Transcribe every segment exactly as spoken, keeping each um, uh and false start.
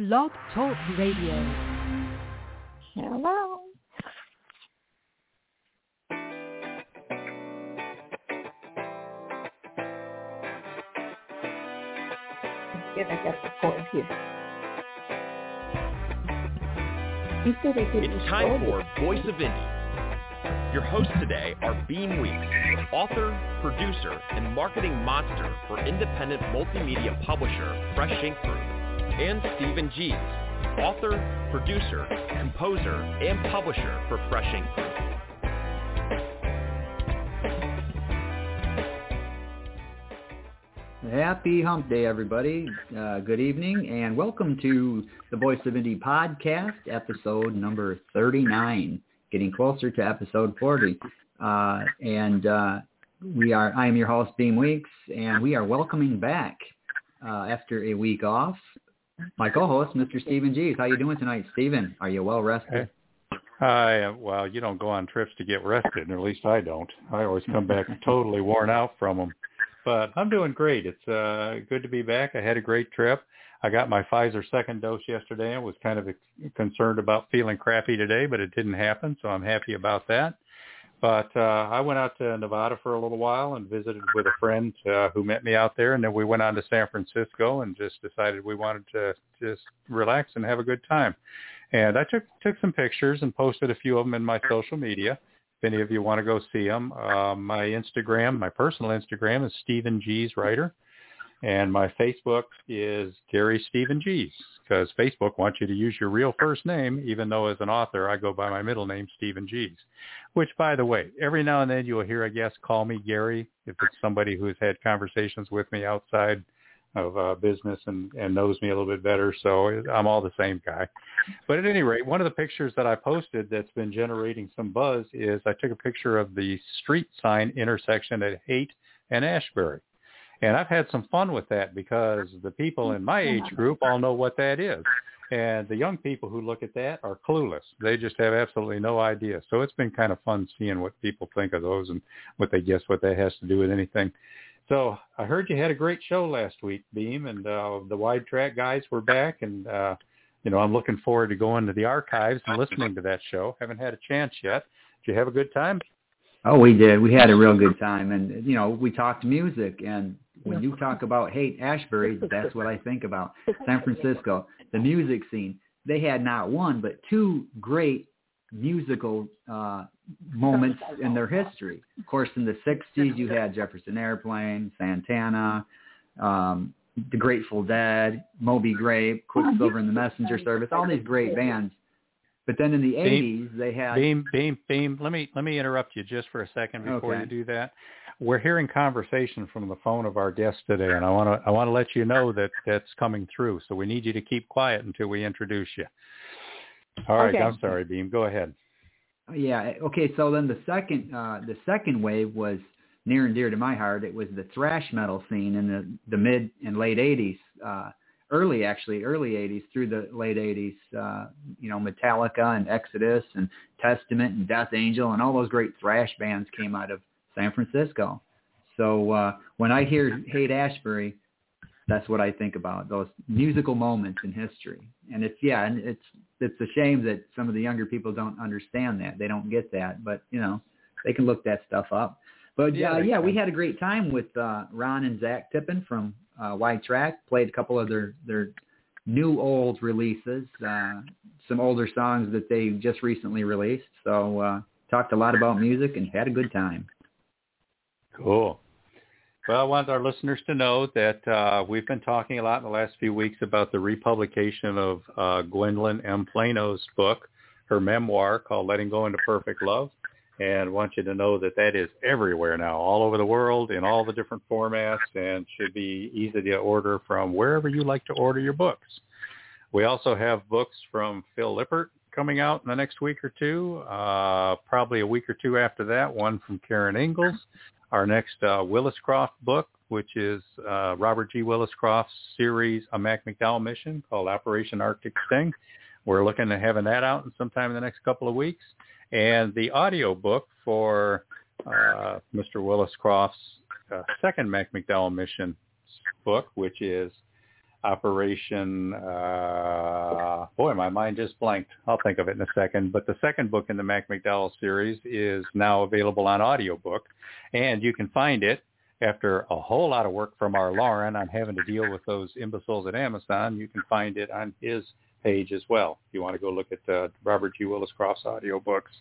Blog Talk Radio. Hello. Get I got the cord here. You said they could It's time for Voice of Indie. Your hosts today are Beam Weeks, author, producer, and marketing monster for independent multimedia publisher Fresh Ink Group, and Stephen Gees, author, producer, composer, and publisher for Fresh Ink Group. Happy Hump Day, everybody. Uh, good evening, and welcome to the Voice of Indie podcast, episode number thirty-nine, getting closer to episode forty. Uh, and uh, we are. I am your host, Beam Weeks, and we are welcoming back uh, after a week off my co-host, Mister Stephen Gees. How you doing tonight, Stephen? Are you well rested? I well, you don't go on trips to get rested, or at least I don't. I always come back totally worn out from them. But I'm doing great. It's uh, good to be back. I had a great trip. I got my Pfizer second dose yesterday. I was kind of concerned about feeling crappy today, but it didn't happen, so I'm happy about that. But uh, I went out to Nevada for a little while and visited with a friend uh, who met me out there, and then we went on to San Francisco and just decided we wanted to just relax and have a good time. And I took took some pictures and posted a few of them in my social media. If any of you want to go see them, uh, my Instagram, my personal Instagram is Stephen Gees Writer, and my Facebook is Gary Stephen Gees, because Facebook wants you to use your real first name, even though as an author I go by my middle name, Stephen Gees, which, by the way, every now and then you'll hear a guest call me Gary if it's somebody who's had conversations with me outside of uh, business and, and knows me a little bit better, so I'm all the same guy. But at any rate, one of the pictures that I posted that's been generating some buzz is I took a picture of the street sign intersection at Haight and Ashbury. And I've had some fun with that because the people in my age group all know what that is. And the young people who look at that are clueless. They just have absolutely no idea. So it's been kind of fun seeing what people think of those and what they guess what that has to do with anything. So I heard you had a great show last week, Beam, and uh, the Wide Track guys were back. And, uh, you know, I'm looking forward to going to the archives and listening to that show. Haven't had a chance yet. Did you have a good time? Oh, we did. We had a real good time. And, you know, we talked music. And when you talk about Haight Ashbury, that's what I think about. San Francisco, the music scene. They had not one, but two great musical uh, moments in their history. Of course, in the sixties, you had Jefferson Airplane, Santana, um, the Grateful Dead, Moby Grape, Quicksilver and the Messenger Service, all these great bands. But then in the eighties, they had... Beam, Beam, Beam, let me, let me interrupt you just for a second before okay. you do that. We're hearing conversation from the phone of our guest today, and I want to I want to let you know that that's coming through, so we need you to keep quiet until we introduce you. All right, okay. I'm sorry, Beam. Go ahead. Yeah. Okay. So then the second, uh, the second wave was near and dear to my heart. It was the thrash metal scene in the, the mid and late eighties, uh, early actually, early eighties through the late eighties. Uh, you know, Metallica and Exodus and Testament and Death Angel and all those great thrash bands came out of San Francisco. So uh, when I hear Haight Ashbury, that's what I think about, those musical moments in history. And it's, yeah, and it's, it's a shame that some of the younger people don't understand that. They don't get that, but, you know, they can look that stuff up. But, yeah, uh, yeah we had a great time with uh, Ron and Zach Tippin from uh, Wide Track, played a couple of their, their new old releases, uh, some older songs that they just recently released. So uh, talked a lot about music and had a good time. Cool. Well, I want our listeners to know that uh, we've been talking a lot in the last few weeks about the republication of uh, Gwendolyn M. Plano's book, her memoir called Letting Go into Perfect Love. And I want you to know that that is everywhere now, all over the world, in all the different formats, and should be easy to order from wherever you like to order your books. We also have books from Phil Lippert coming out in the next week or two, uh, probably a week or two after that, one from Karen Ingalls. Our next uh, Willis Croft book, which is uh, Robert G. Willis Croft's series, A Mac McDowell Mission, called Operation Arctic Sting. We're looking at having that out sometime in the next couple of weeks. And the audio book for uh, Mister Willis Croft's uh, second Mac McDowell Mission book, which is Operation, uh, boy, my mind just blanked. I'll think of it in a second. But the second book in the Mac McDowell series is now available on audiobook, and you can find it after a whole lot of work from our Lauren on having to deal with those imbeciles at Amazon. You can find it on his page as well. If you want to go look at uh, Robert G. Willis Croft's audiobooks.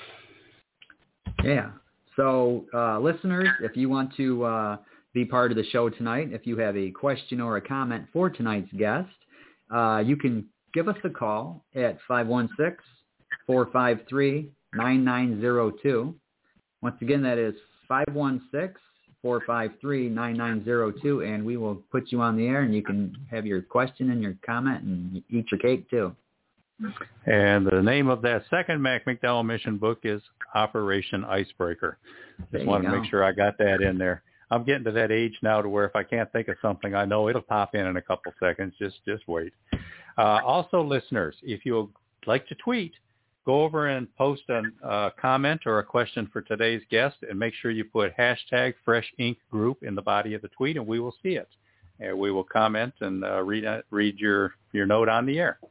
Yeah. So, uh, listeners, if you want to uh, be part of the show tonight, if you have a question or a comment for tonight's guest, uh, you can give us a call at five one six, four five three, nine nine zero two. Once again, that is five one six, four five three, nine nine zero two, and we will put you on the air, and you can have your question and your comment and eat your cake, too. And the name of that second Mac McDowell mission book is Operation Icebreaker. Just wanted to make sure I got that in there. I'm getting to that age now to where if I can't think of something, I know it'll pop in in a couple seconds. Just just wait. Uh, also, listeners, if you would like to tweet, go over and post a uh, comment or a question for today's guest, and make sure you put hashtag Fresh Ink Group in the body of the tweet, and we will see it. And we will comment and uh, read uh, read your, your note on the air.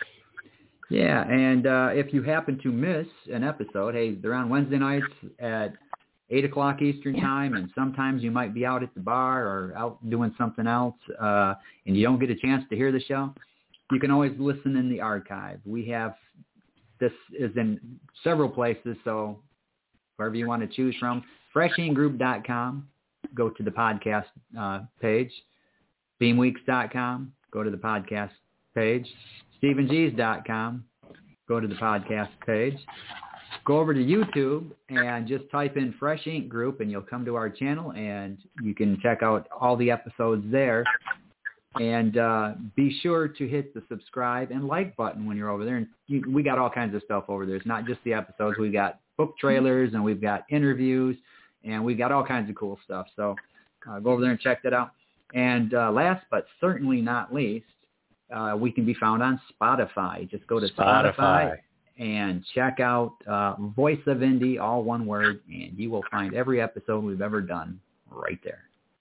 Yeah, and uh, if you happen to miss an episode, hey, they're on Wednesday nights at eight o'clock Eastern time, and sometimes you might be out at the bar or out doing something else, uh, and you don't get a chance to hear the show. You can always listen in the archive. We have, this is in several places, so wherever you want to choose from. fresh ink group dot com, go to the podcast uh, page. beam weeks dot com, go to the podcast page. stephen gees dot com, go to the podcast page. Go over to YouTube and just type in Fresh Ink Group, and you'll come to our channel, and you can check out all the episodes there. And uh, be sure to hit the subscribe and like button when you're over there. And you, we got all kinds of stuff over there. It's not just the episodes. We've got book trailers, and we've got interviews, and we've got all kinds of cool stuff. So uh, go over there and check that out. And uh, last but certainly not least, uh, we can be found on Spotify. Just go to Spotify, Spotify and check out uh, Voice of Indie, all one word, and you will find every episode we've ever done right there.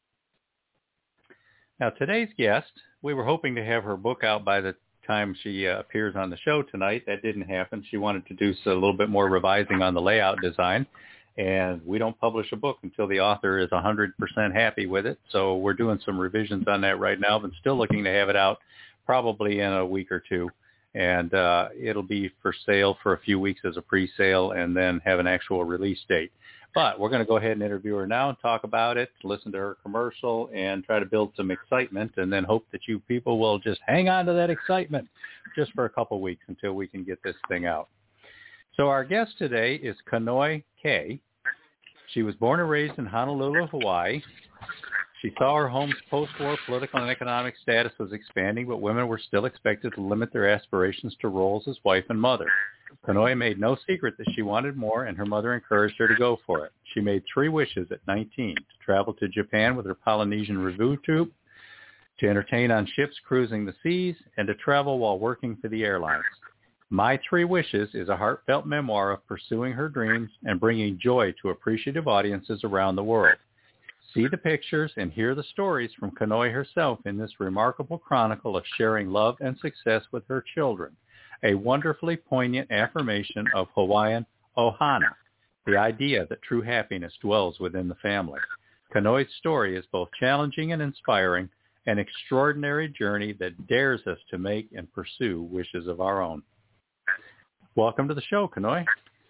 Now, today's guest, we were hoping to have her book out by the time she uh, appears on the show tonight. That didn't happen. She wanted to do so a little bit more revising on the layout design, and we don't publish a book until the author is one hundred percent happy with it. So we're doing some revisions on that right now, but still looking to have it out probably in a week or two. And uh, it'll be for sale for a few weeks as a pre-sale and then have an actual release date. But we're going to go ahead and interview her now and talk about it, listen to her commercial, and try to build some excitement, and then hope that you people will just hang on to that excitement just for a couple weeks until we can get this thing out. So our guest today is Kanoi Kay. She was born and raised in Honolulu, Hawaii. She saw her home's post-war political and economic status was expanding, but women were still expected to limit their aspirations to roles as wife and mother. Kanoi made no secret that she wanted more, and her mother encouraged her to go for it. She made three wishes at nineteen, to travel to Japan with her Polynesian revue troupe, to entertain on ships cruising the seas, and to travel while working for the airlines. My Three Wishes is a heartfelt memoir of pursuing her dreams and bringing joy to appreciative audiences around the world. See the pictures and hear the stories from Kanoi herself in this remarkable chronicle of sharing love and success with her children, a wonderfully poignant affirmation of Hawaiian ohana, the idea that true happiness dwells within the family. Kanoi's story is both challenging and inspiring, an extraordinary journey that dares us to make and pursue wishes of our own. Welcome to the show, Kanoi.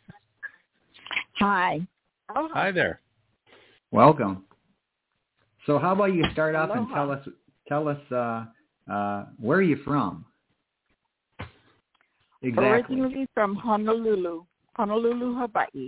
Hi. Oh, hi there. Welcome. So how about you start off Aloha. and tell us tell us uh, uh, where are you from? Exactly. Originally from Honolulu, Honolulu, Hawaii.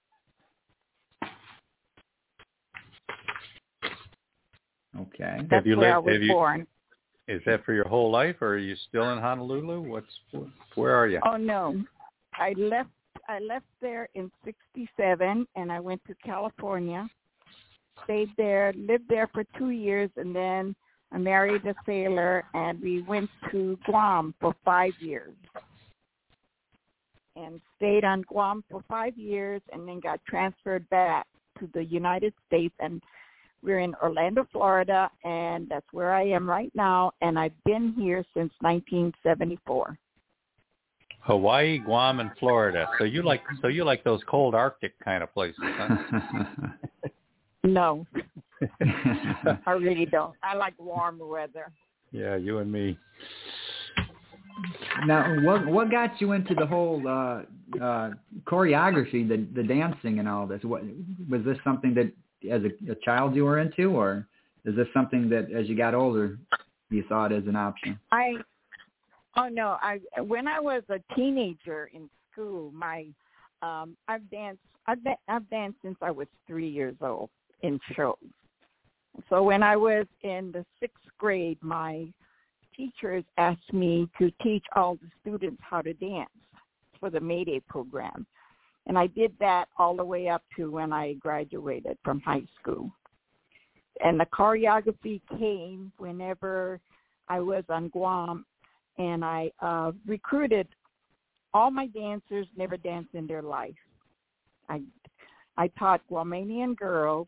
Okay. That's have you where lived, I was have you, born. Is that for your whole life, or are you still in Honolulu? What's where are you? Oh no, I left. I left there in sixty-seven, and I went to California. Stayed there, lived there for two years, and then I married a sailor, and we went to Guam for five years. And stayed on Guam for five years, and then got transferred back to the United States, and we're in Orlando, Florida, and that's where I am right now, and I've been here since nineteen seventy-four. Hawaii, Guam, and Florida. So you like so you like those cold Arctic kind of places, huh? No, I really don't. I like warm weather. Yeah, you and me. Now, what what got you into the whole uh, uh, choreography, the the dancing, and all this? What was this something that, as a, a child, you were into, or is this something that, as you got older, you saw it as an option? I oh no, I when I was a teenager in school, my um, I've danced I've, I've danced since I was three years old in shows. So when I was in the sixth grade, my teachers asked me to teach all the students how to dance for the Mayday program. And I did that all the way up to when I graduated from high school. And the choreography came whenever I was on Guam, and I uh, recruited all my dancers never danced in their life. I I taught Guamanian girls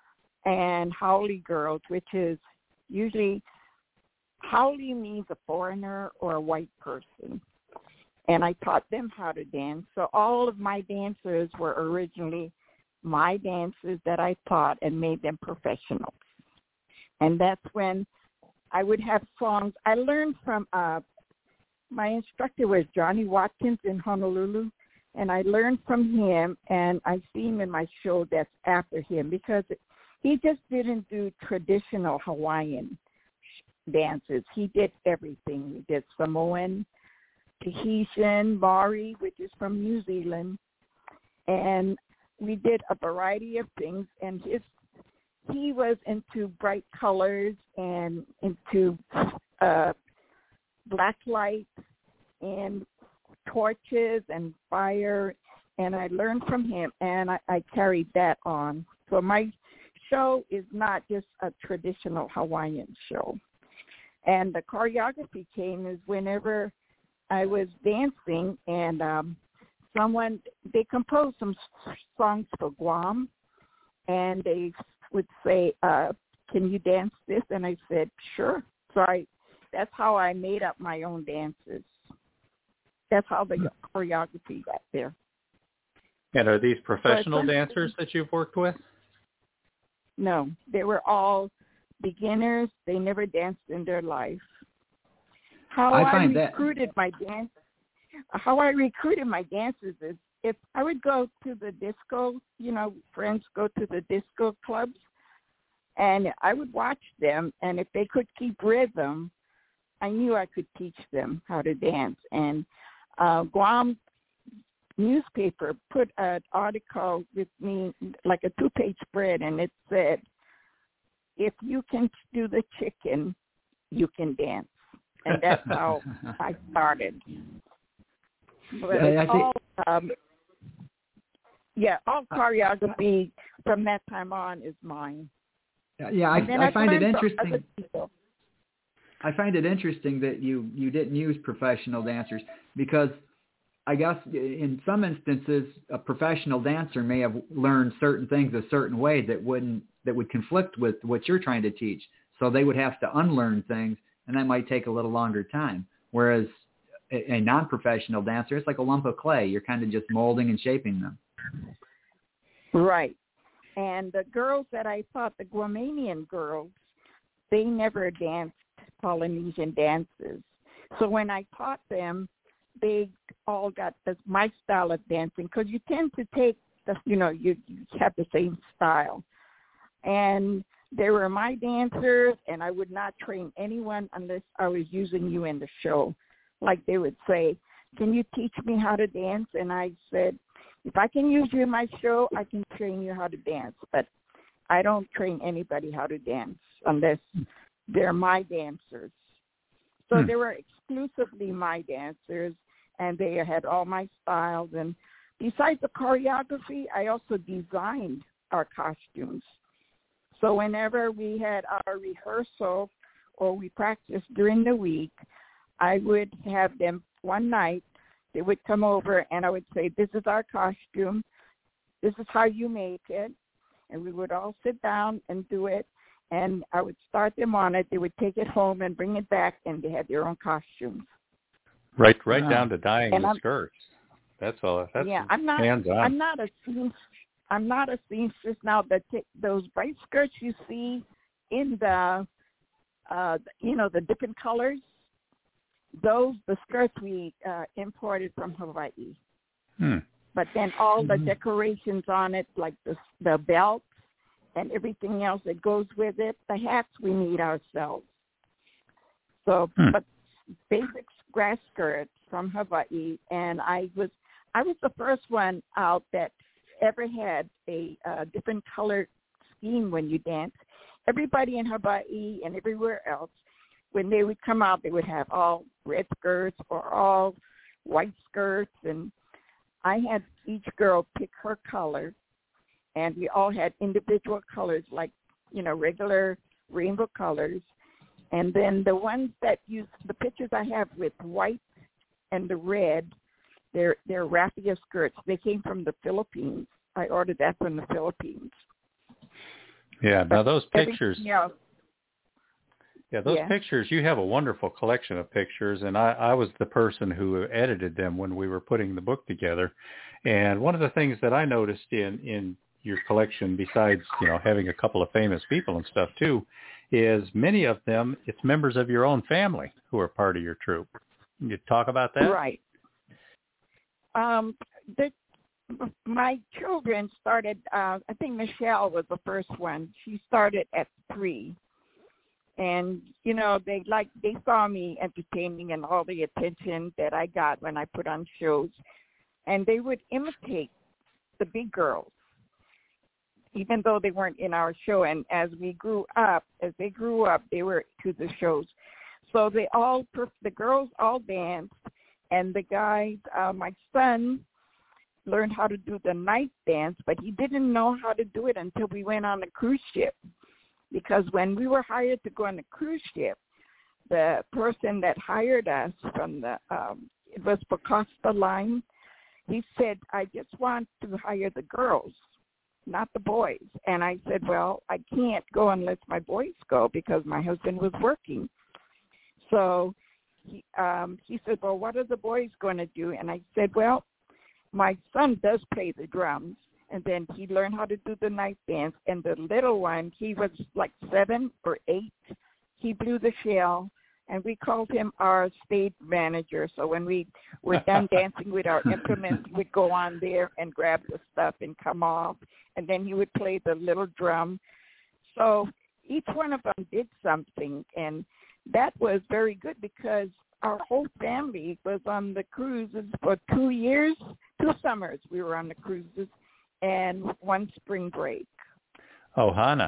and Haole girls, which is usually Haole means a foreigner or a white person. And I taught them how to dance. So all of my dancers were originally my dancers that I taught and made them professionals. And that's when I would have songs. I learned from, uh, my instructor was Johnny Watkins in Honolulu, and I learned from him, and I see him in my show that's after him, because he just didn't do traditional Hawaiian dances. He did everything. He did Samoan, Tahitian, Maori, which is from New Zealand, and we did a variety of things. And his he was into bright colors and into uh, black lights and torches and fire, and I learned from him, and I, I carried that on. So my show is not just a traditional Hawaiian show. And the choreography came is whenever I was dancing, and um, someone, they composed some songs for Guam, and they would say, uh, can you dance this? And I said, sure. So I, that's how I made up my own dances. That's how the choreography got there. And are these professional so dancers that you've worked with? No, they were all beginners. They never danced in their life. How I I, find recruited that... my dance, how I recruited my dancers is if I would go to the disco, you know, friends go to the disco clubs, and I would watch them, and if they could keep rhythm, I knew I could teach them how to dance. And uh, Guam newspaper put an article with me, like a two-page spread, and it said, if you can do the chicken, you can dance. And that's how I started. But I, I all, um, yeah, all choreography from that time on is mine. Yeah, I, I find it interesting. I find it interesting that you, you didn't use professional dancers, because I guess in some instances a professional dancer may have learned certain things a certain way that wouldn't that would conflict with what you're trying to teach. So they would have to unlearn things, and that might take a little longer time. Whereas a, a non-professional dancer, it's like a lump of clay. You're kind of just molding and shaping them. Right. And the girls that I taught, the Guamanian girls, they never danced Polynesian dances. So when I taught them, they all got this, my style of dancing, because you tend to take the, you know, you, you have the same style. And they were my dancers, and I would not train anyone unless I was using you in the show. Like they would say, can you teach me how to dance? And I said, if I can use you in my show, I can train you how to dance. But I don't train anybody how to dance unless they're my dancers. So hmm. they were exclusively my dancers, and they had all my styles. And besides the choreography, I also designed our costumes. So whenever we had our rehearsal or we practiced during the week, I would have them one night. They would come over, and I would say, this is our costume. This is how you make it. And we would all sit down and do it. And I would start them on it. They would take it home and bring it back, and they had their own costumes. Right, right Uh, down to dyeing and the I'm- skirts. That's all. That's yeah, I'm not. hands-on. I'm not a seam- I'm not a seamstress now. But t- those bright skirts you see in the, uh, you know, the different colors. Those the skirts we uh, imported from Hawaii. Hmm. But then all the Mhm. decorations on it, like the the belts and everything else that goes with it, the hats we made ourselves. So, Hmm. but basic grass skirts from Hawaii, and I was I was the first one out that ever had a uh, different color scheme when you dance. Everybody in Hawaii and everywhere else, when they would come out, they would have all red skirts or all white skirts, and I had each girl pick her color, and we all had individual colors, like, you know, regular rainbow colors. And then the ones that use the pictures I have with white and the red, they're they're raffia skirts. They came from the Philippines. I ordered that from the Philippines. Yeah. Now those pictures. Everything else, Yeah, those Yeah. pictures, you have a wonderful collection of pictures, and I, I was the person who edited them when we were putting the book together. And one of the things that I noticed in, in your collection, besides, you know, having a couple of famous people and stuff too, is many of them, it's members of your own family who are part of your troupe. Can you talk about that? Right. Um, the, my children started, uh, I think Michelle was the first one. She started at three. And, you know, they like they saw me entertaining and all the attention that I got when I put on shows. And they would imitate the big girls, even though they weren't in our show. And as we grew up, as they grew up, they were to the shows. So they all, the girls all danced. And the guys, uh, my son learned how to do the night dance, but he didn't know how to do it until we went on the cruise ship. Because when we were hired to go on the cruise ship, the person that hired us from the, um, it was for Costa Line, he said, I just want to hire the girls, not the boys. And I said, well, I can't go unless my boys go because my husband was working. So he, um, he said, well, what are the boys going to do? And I said, well, my son does play the drums. And then he learned how to do the night dance. And the little one, he was like seven or eight. He blew the shell, and we called him our stage manager. So when we were done dancing with our implements, we'd go on there and grab the stuff and come off. And then he would play the little drum. So each one of them did something. And that was very good because our whole family was on the cruises for two years, two summers we were on the cruises. And one spring break. Oh, Hannah.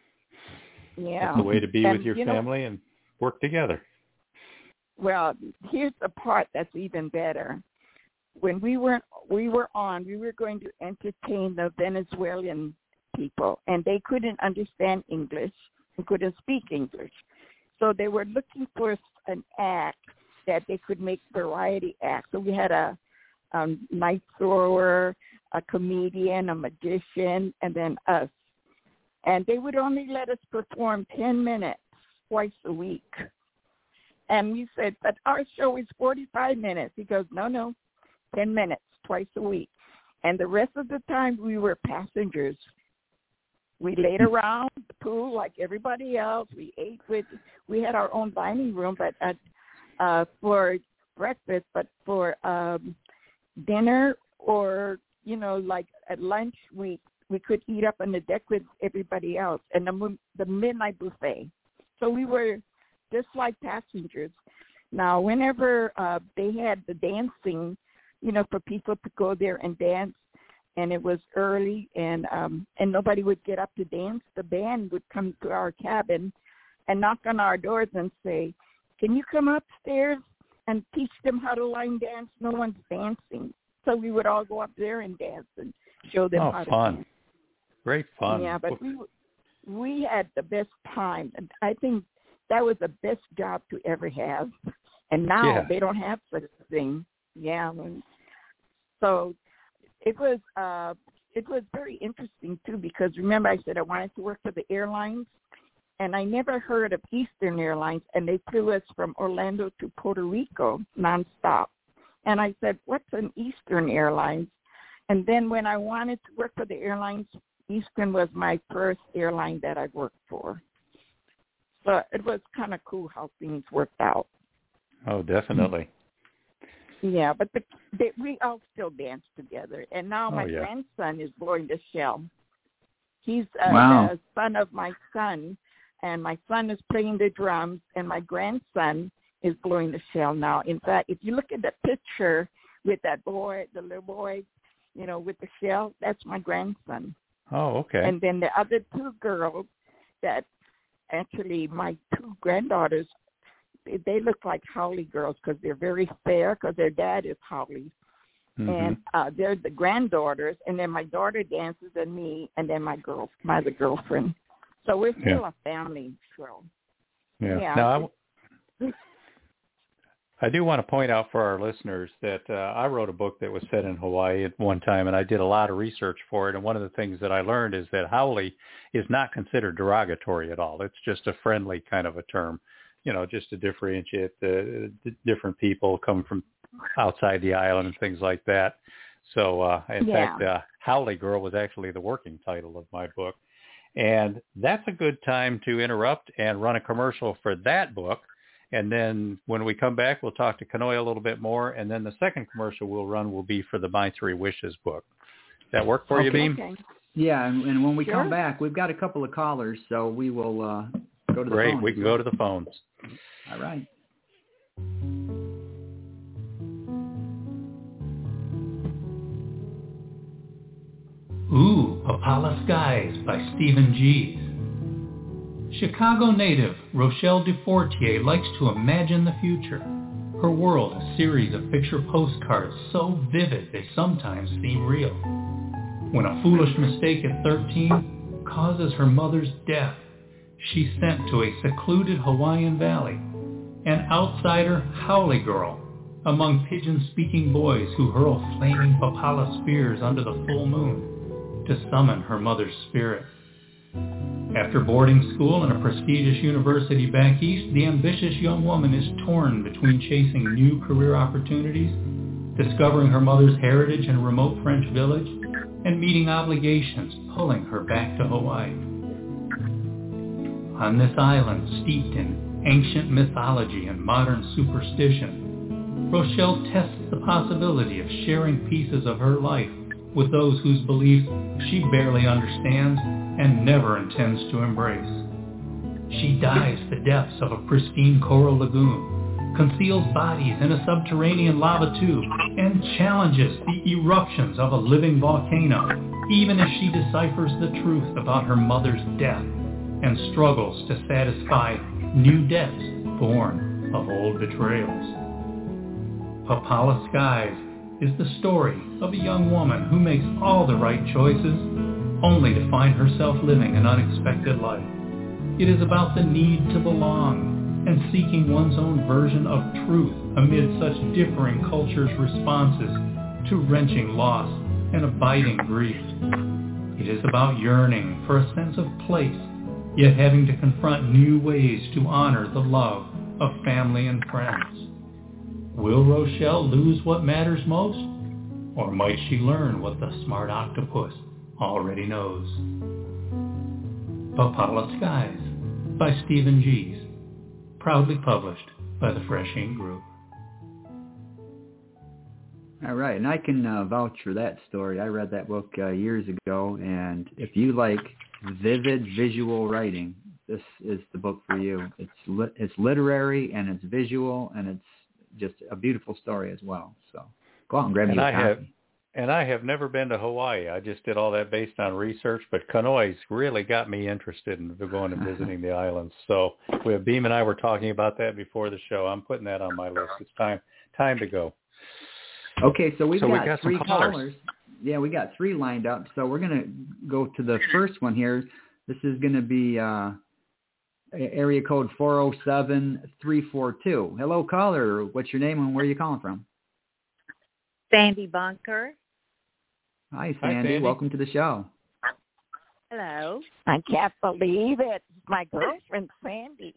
Yeah. That's the way to be and, with your you know, family and work together. Well, here's the part that's even better. When we were we were on, we were going to entertain the Venezuelan people, and they couldn't understand English and couldn't speak English. So they were looking for an act that they could make variety acts. So we had a um, knife thrower, a comedian, a magician, and then us. And they would only let us perform ten minutes twice a week. And we said, but our show is forty-five minutes. He goes, no, no, ten minutes twice a week. And the rest of the time we were passengers. We laid around the pool like everybody else. We ate with, we had our own dining room, but at, uh, for breakfast, but for um, dinner or, you know, like at lunch, we, we could eat up on the deck with everybody else, and the, the midnight buffet. So we were just like passengers. Now, whenever uh, they had the dancing, you know, for people to go there and dance, and it was early, and um, and nobody would get up to dance, the band would come to our cabin and knock on our doors and say, can you come upstairs and teach them how to line dance? No one's dancing. So we would all go up there and dance and show them oh, how to fun. dance. Great fun. Yeah, but we we had the best time. And I think that was the best job to ever have. And now Yeah. they don't have such a thing. Yeah. So it was uh, it was very interesting, too, because remember I said I wanted to work for the airlines. and I never heard of Eastern Airlines, and they flew us from Orlando to Puerto Rico nonstop. And I said, what's an Eastern Airlines? And then when I wanted to work for the airlines, Eastern was my first airline that I worked for. So it was kind of cool how things worked out. Oh, definitely. Yeah, but the, they, we all still dance together. And now my oh, yeah. grandson is blowing the shell. He's uh, wow. the son of my son, and my son is playing the drums, and my grandson is blowing the shell now. In fact, if you look at the picture with that boy, the little boy, you know, with the shell, that's my grandson. Oh, okay. And then the other two girls that actually my two granddaughters, they, they look like Howley girls because they're very fair because their dad is Howley. Mm-hmm. And uh, they're the granddaughters, and then my daughter dances and me, and then my girl, my other girlfriend. So we're still yeah. a family show. Yeah. yeah now, I, I do want to point out for our listeners that uh, I wrote a book that was set in Hawaii at one time, and I did a lot of research for it. And one of the things that I learned is that Howley is not considered derogatory at all. It's just a friendly kind of a term, you know, just to differentiate the, the different people come from outside the island and things like that. So, uh, in yeah. fact, uh, Howley Girl was actually the working title of my book. And that's a good time to interrupt and run a commercial for that book. And then when we come back, we'll talk to Kanoya a little bit more. And then the second commercial we'll run will be for the My Three Wishes book. Does that work for okay. you, Beam? Okay. Yeah, and, and when we sure. come back, we've got a couple of callers, so we will uh, go to the Great. phones. We can go to the phones. All right. Ooh, Papala Skies by Stephen Gies. Chicago native Rochelle Dufortier likes to imagine the future. Her world a series of picture postcards so vivid they sometimes seem real. When a foolish mistake at thirteen causes her mother's death, she's sent to a secluded Hawaiian valley, an outsider Howley girl among pigeon-speaking boys who hurl flaming Papala spears under the full moon to summon her mother's spirit. After boarding school in a prestigious university back east, the ambitious young woman is torn between chasing new career opportunities, discovering her mother's heritage in a remote French village, and meeting obligations pulling her back to Hawaii. On this island steeped in ancient mythology and modern superstition, Rochelle tests the possibility of sharing pieces of her life with those whose beliefs she barely understands and never intends to embrace. She dives the depths of a pristine coral lagoon, conceals bodies in a subterranean lava tube, and challenges the eruptions of a living volcano, even as she deciphers the truth about her mother's death and struggles to satisfy new debts born of old betrayals. Papala Skies is the story of a young woman who makes all the right choices only to find herself living an unexpected life. It is about the need to belong and seeking one's own version of truth amid such differing cultures' responses to wrenching loss and abiding grief. It is about yearning for a sense of place, yet having to confront new ways to honor the love of family and friends. Will Rochelle lose what matters most? Or might she learn what the smart octopus already knows? Papala Skies by Stephen Gies, proudly published by the Fresh Ink Group. All right, and I can uh, vouch for that story. I read that book uh, years ago, and if you like vivid visual writing, this is the book for you. It's li- it's literary, and it's visual, and it's just a beautiful story as well. So go out and grab and me a I copy. Have, and I have never been to Hawaii. I just did all that based on research, but Kanoya's really got me interested in going and visiting the islands. So we have Beam and I were talking about that before the show. I'm putting that on my list. It's time time to go. Okay, so we've so got, we got three some callers. callers. Yeah, we got three lined up. So we're going to go to the first one here. This is going to be uh, area code four oh seven, three four two. Hello, caller. What's your name and where are you calling from? Sandy Bunker. Hi, Sandy. Hi, Sandy. Welcome to the show. Hello. I can't believe it. My girlfriend, Sandy.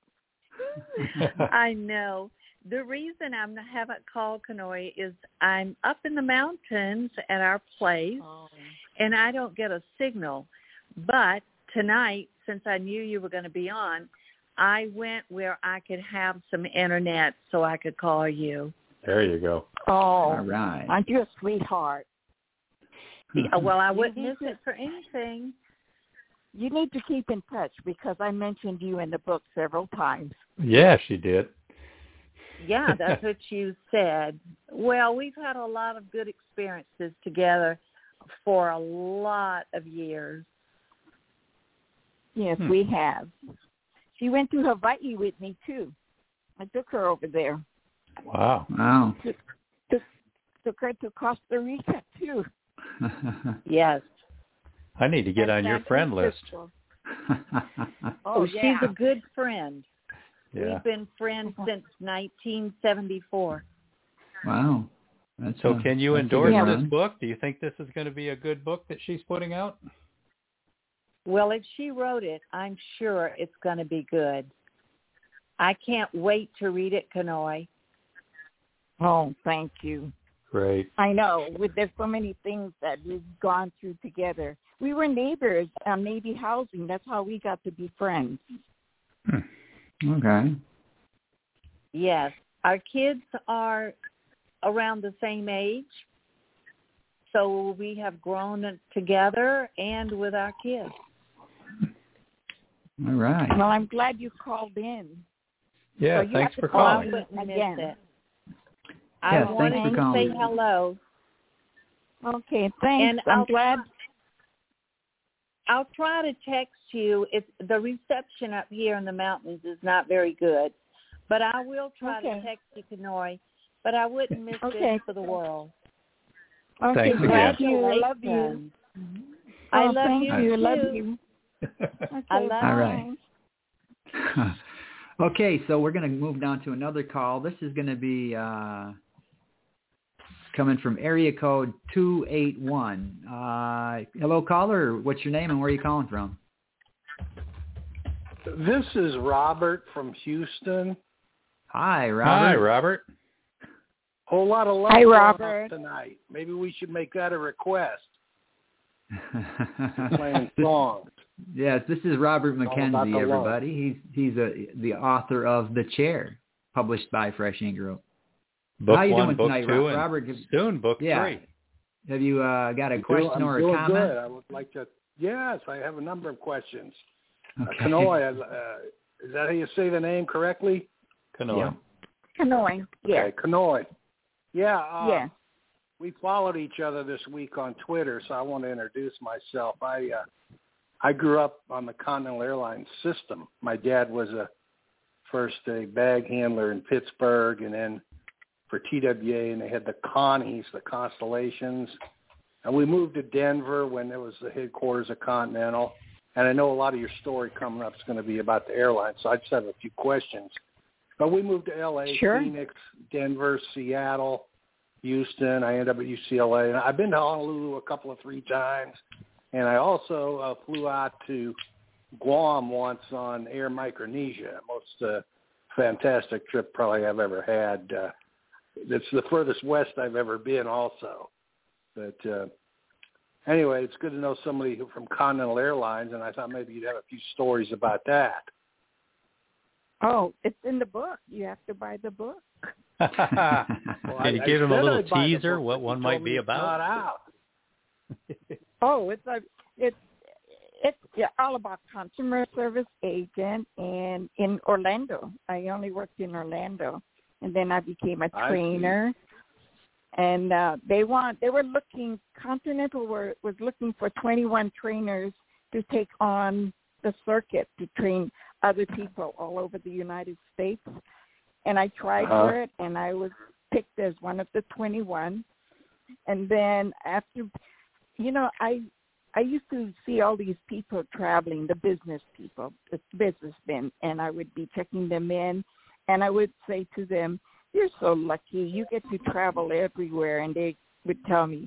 I know. The reason I haven't called Kanoy is I'm up in the mountains at our place, oh. and I don't get a signal. But tonight, since I knew you were going to be on, I went where I could have some internet so I could call you. There you go. Oh, all right. Aren't you a sweetheart? Yeah, well, I wouldn't miss it for anything. You need to keep in touch because I mentioned you in the book several times. Yeah, she did. Yeah, that's what you said. Well, we've had a lot of good experiences together for a lot of years. Yes, hmm. we have. She went to Hawaii with me, too. I took her over there. Wow. Wow. Took, took, took her to Costa Rica, too. Yes. I need to get and on your friend list. oh, oh, yeah. She's a good friend. Yeah. We've been friends since nineteen seventy-four. Wow. That's so a, can you that's endorse yeah. this book? Do you think this is going to be a good book that she's putting out? Well, if she wrote it, I'm sure it's going to be good. I can't wait to read it, Kanoy. Oh, thank you. Great. I know. There's so many things that we've gone through together. We were neighbors on Navy Housing. That's how we got to be friends. Hmm. Okay. Yes. Our kids are around the same age, so we have grown together and with our kids. All right. Well, I'm glad you called in. Yeah, so thanks for call calling. Again. Yes, I thanks wanted for to calling. say hello. Okay, thanks. And I'm I'll, glad. I'll try to text you. It's, the reception up here in the mountains is not very good, but I will try okay. to text you, Kanoy, but I wouldn't miss okay. this for the world. Okay, Thanks glad again. you. I love you. I oh, love thank you. you. I love too. you. Okay, I love All right. Okay, so we're going to move down to another call. This is going to be uh, coming from area code two eight one. Uh, hello, caller. What's your name and where are you calling from? This is Robert from Houston. Hi, Robert. Hi, Robert. Whole lot of love Hi, going Robert. on tonight. Maybe we should make that a request. Playing songs. Yes, this is Robert All about McKenzie, the everybody. He's he's a, the author of The Chair, published by Fresh Ink Group. Book How you one, doing book tonight, two, Robert? and soon book yeah. three. Have you uh, got a I'm question doing, or I'm a doing comment? Good. I would like to. Yes, I have a number of questions. Okay. Uh, Kanoy, uh, is that how you say the name correctly? Kanoy. Yeah. Kanoy. Yeah. Okay, Kanoy. Yeah. Uh, yeah. We followed each other this week on Twitter, so I want to introduce myself. I uh, I grew up on the Continental Airlines system. My dad was a first a bag handler in Pittsburgh, and then for T W A, and they had the Connies, the Constellations. And we moved to Denver when it was the headquarters of Continental. And I know a lot of your story coming up is going to be about the airline, so I just have a few questions. But we moved to L A, sure. Phoenix, Denver, Seattle, Houston. I ended up at U C L A. And I've been to Honolulu a couple of three times. And I also uh, flew out to Guam once on Air Micronesia. Most uh, fantastic trip probably I've ever had. Uh, it's the furthest west I've ever been also. But uh, anyway, it's good to know somebody from Continental Airlines, and I thought maybe you'd have a few stories about that. Oh, it's in the book. You have to buy the book. Well, Can you I, give I him a little I'd buy the teaser book, what but one you might told me be it's about? Not out. Oh, it's a it's it's yeah, all about consumer service agent, and in Orlando. I only worked in Orlando, and then I became a trainer. And uh, they want they were looking Continental were was looking for twenty-one trainers to take on the circuit to train other people all over the United States. And I tried uh-huh. for it, and I was picked as one of the twenty-one. And then after, you know, I I used to see all these people traveling, the business people, the businessmen, and I would be checking them in, and I would say to them, "You're so lucky. You get to travel everywhere." And they would tell me,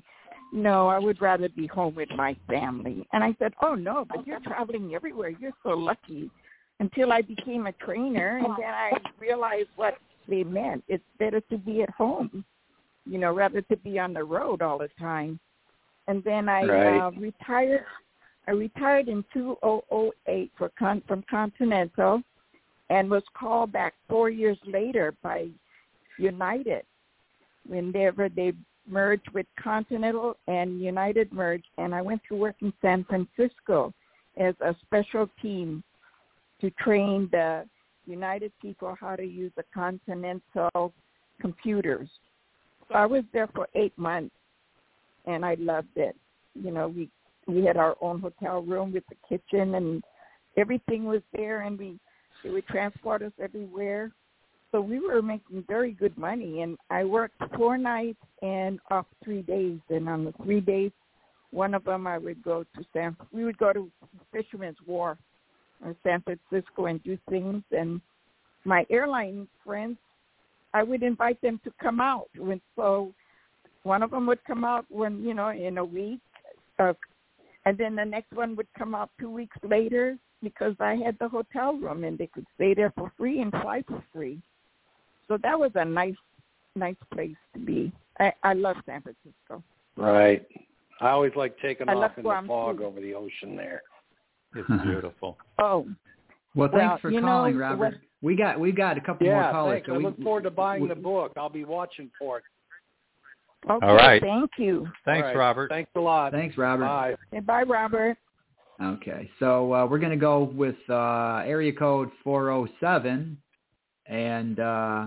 no, I would rather be home with my family. And I said, oh, no, but you're traveling everywhere. You're so lucky. Until I became a trainer, and then I realized what they meant. It's better to be at home, you know, rather to be on the road all the time. And then I right. uh, retired. I retired in two thousand eight for con- from Continental, and was called back four years later by United. Whenever they merged with Continental and United merged, and I went to work in San Francisco as a special team to train the United people how to use the Continental computers. So I was there for eight months, and I loved it. You know, we we had our own hotel room with the kitchen, and everything was there, and we they would transport us everywhere. So we were making very good money, and I worked four nights and off three days. And on the three days, one of them I would go to San. We would go to Fisherman's Wharf in San Francisco and do things. And my airline friends, I would invite them to come out. And so one of them would come out when, you know, in a week, uh, and then the next one would come out two weeks later because I had the hotel room and they could stay there for free and fly for free. So that was a nice, nice place to be. I, I love San Francisco. Right. I always like taking I off in the Guam fog too. over the ocean there. It's beautiful. Oh, well, thanks well, for you calling, know, Robert. what, we got we got a couple yeah, more callers. thanks. So I we, look forward to buying we, the book. I'll be watching for it. okay, All right. Thank you. Thanks, All right. Robert. Thanks a lot. Thanks, Robert. Bye. Okay, bye, Robert. Okay, so uh, we're going to go with uh, area code four oh seven. And uh,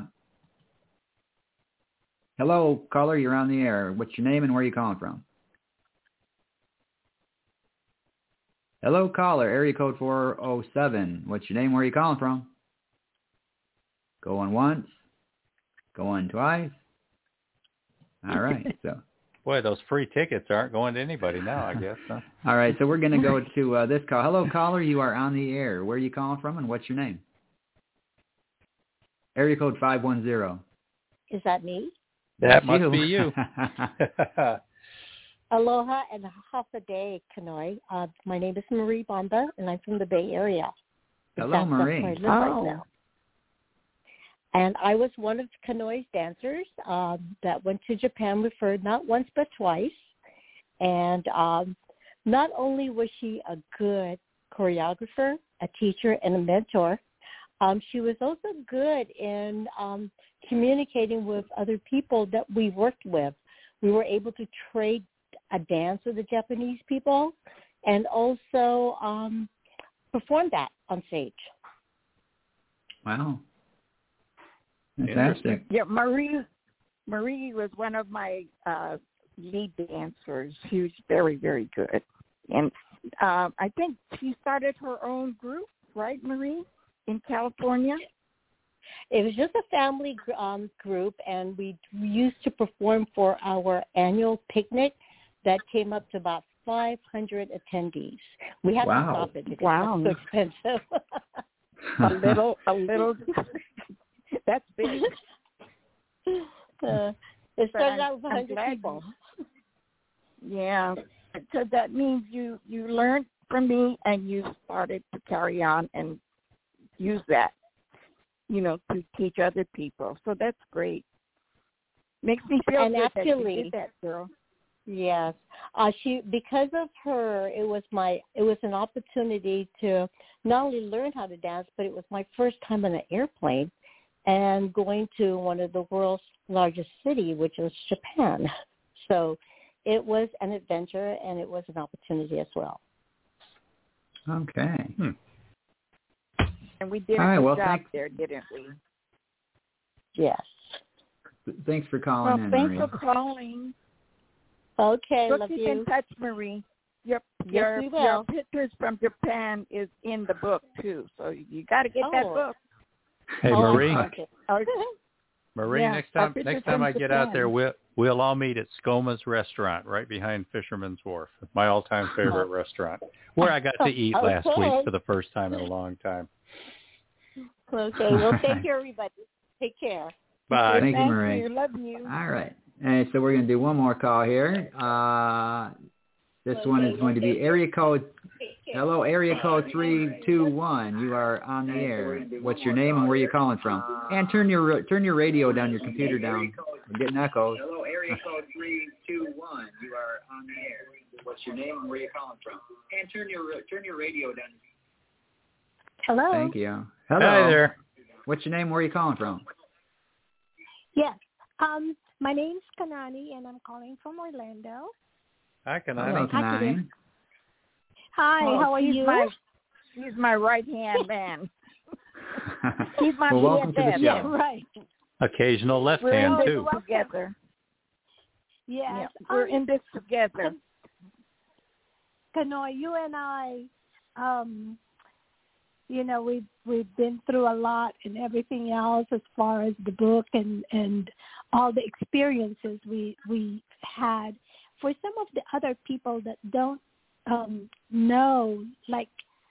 hello, caller, you're on the air. What's your name and where are you calling from? Hello, caller, area code four oh seven. What's your name? Where are you calling from? Going once. Going twice. All right. So. Boy, those free tickets aren't going to anybody now, I guess. Huh? All right. So we're going to go to uh, this call. Hello, caller. You are on the air. Where are you calling from and what's your name? Area code five one zero. Is that me? That That's must you. be you. Aloha and hafa day, Kanoi. Uh, my name is Marie Bamba, and I'm from the Bay Area. Hello, That's Marie. where I live Oh. right now. And I was one of Kanoi's dancers um, that went to Japan with her not once but twice. And um, not only was she a good choreographer, a teacher, and a mentor, um, she was also good in um, communicating with other people that we worked with. We were able to trade a dance with the Japanese people and also um, perform that on stage. Wow. Fantastic. Yeah, Marie. Marie was one of my uh, lead dancers. She was very, very good, and um, I think she started her own group, right, Marie, in California. It was just a family um, group, and we used to perform for our annual picnic that came up to about five hundred attendees. We had Wow. to stop it because Wow. it was so expensive. a little, a little. That's big. uh, it started out with I'm one hundred glad people. Yeah, so that means you you learned from me and you started to carry on and use that, you know, to teach other people. So that's great. Makes me feel And good actually, that you did that, girl. Yes, uh, she because of her, it was my it was an opportunity to not only learn how to dance, but it was my first time on an airplane and going to one of the world's largest city, which was Japan. So it was an adventure and it was an opportunity as well. Okay. Hmm. And we did a All right, good well, job thanks. there, didn't we? Yes. Thanks for calling Well, in, thanks Marie. for calling. Okay, We'll love keep you. in touch, Marie. Your Yes, your, we will. your pictures from Japan is in the book too, so you got to get that Oh. book. Hey, Oh, Marie. okay. Marie, Yeah, next our time pictures next time from I get out Japan. there, we'll we'll all meet at Skoma's Restaurant right behind Fisherman's Wharf. My all-time favorite restaurant, where I got to eat last Okay. week for the first time in a long time. Okay, well, take care, everybody. Take care. Bye. Thank you, Thank Marie. you. Love you. All right. And so we're going to do one more call here. Uh, this one is going to be area code. Hello, area code three two one. You are on the air. What's your name and where are you calling from? And turn your turn your radio down, your computer down. We're getting echoes. Hello, area code three two one. You are on the air. What's your name and where are you calling from? And turn your turn your radio down. Hello. Thank you. Hello. Hi there. What's your name? Where are you calling from? Yes. Um, my name's Kanani, and I'm calling from Orlando. Hi, Kanani. Hello, Kanani. Hi, Oh, how are he's you? My, he's my right-hand man. He's my well, welcome to the show. Yeah, right. Occasional left We're hand, in too. this together. Yes. Yeah, we're um, in this together. Kanoy, you and I, um, you know, we've we've been through a lot and everything else as far as the book and, and all the experiences we we had. For some of the other people that don't um, know, like,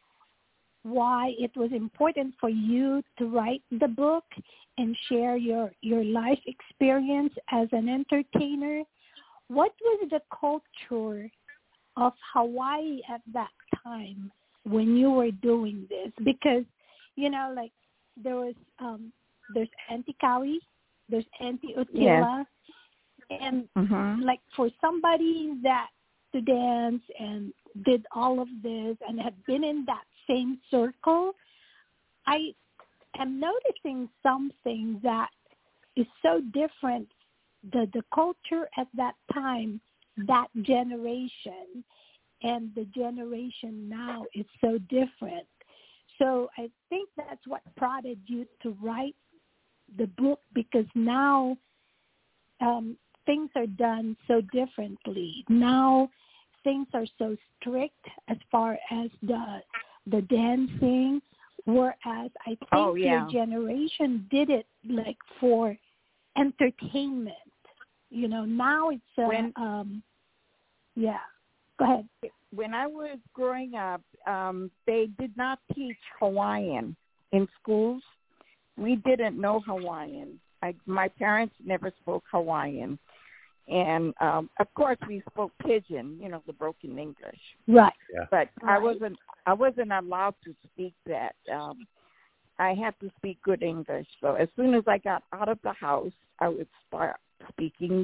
why it was important for you to write the book and share your, your life experience as an entertainer, what was the culture of Hawaii at that time when you were doing this? Because, you know, like, there was, um, there's Auntie Kawi, there's Auntie Utila, Yes. and, Mm-hmm. like, for somebody that to dance and did all of this and had been in that same circle, I am noticing something that is so different. The the culture at that time, that generation, and the generation now is so different. So I think that's what prodded you to write the book, because now um, things are done so differently. Now things are so strict as far as the the dancing, whereas I think Oh, yeah. your generation did it like for entertainment. You know, now it's a, When- um, yeah. Go ahead. When I was growing up, um, they did not teach Hawaiian in schools. We didn't know Hawaiian. I, my parents never spoke Hawaiian. And, um, of course, we spoke Pidgin, you know, the broken English. Right. Yeah. But I Right. wasn't I wasn't allowed to speak that. Um, I had to speak good English. So as soon as I got out of the house, I would start speaking